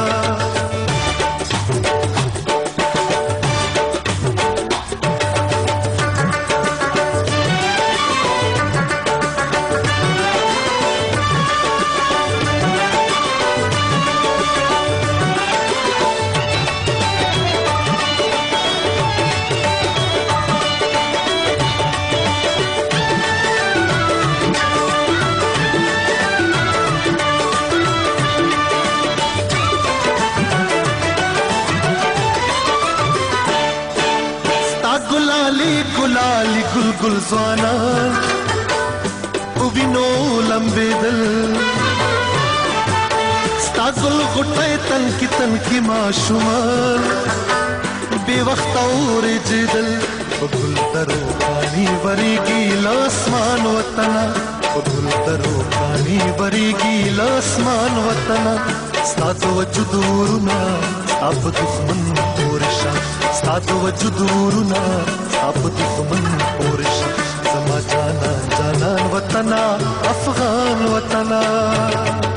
गुलाली गुल गुल ज़वाना उबिनो लंबे दिल स्ता गुल गुटे तन की तन की माशुमान बेवक्त और जिदल गुल दरो पानी वरी की लासमान वतना پدل درو کانی بریگی لاسمان وطنا ستاسو وجودورنا اب دښمن پورشا ستاسو وجودورنا اب دښمن پورشا زما جانا جانان وطنا افغان وطنا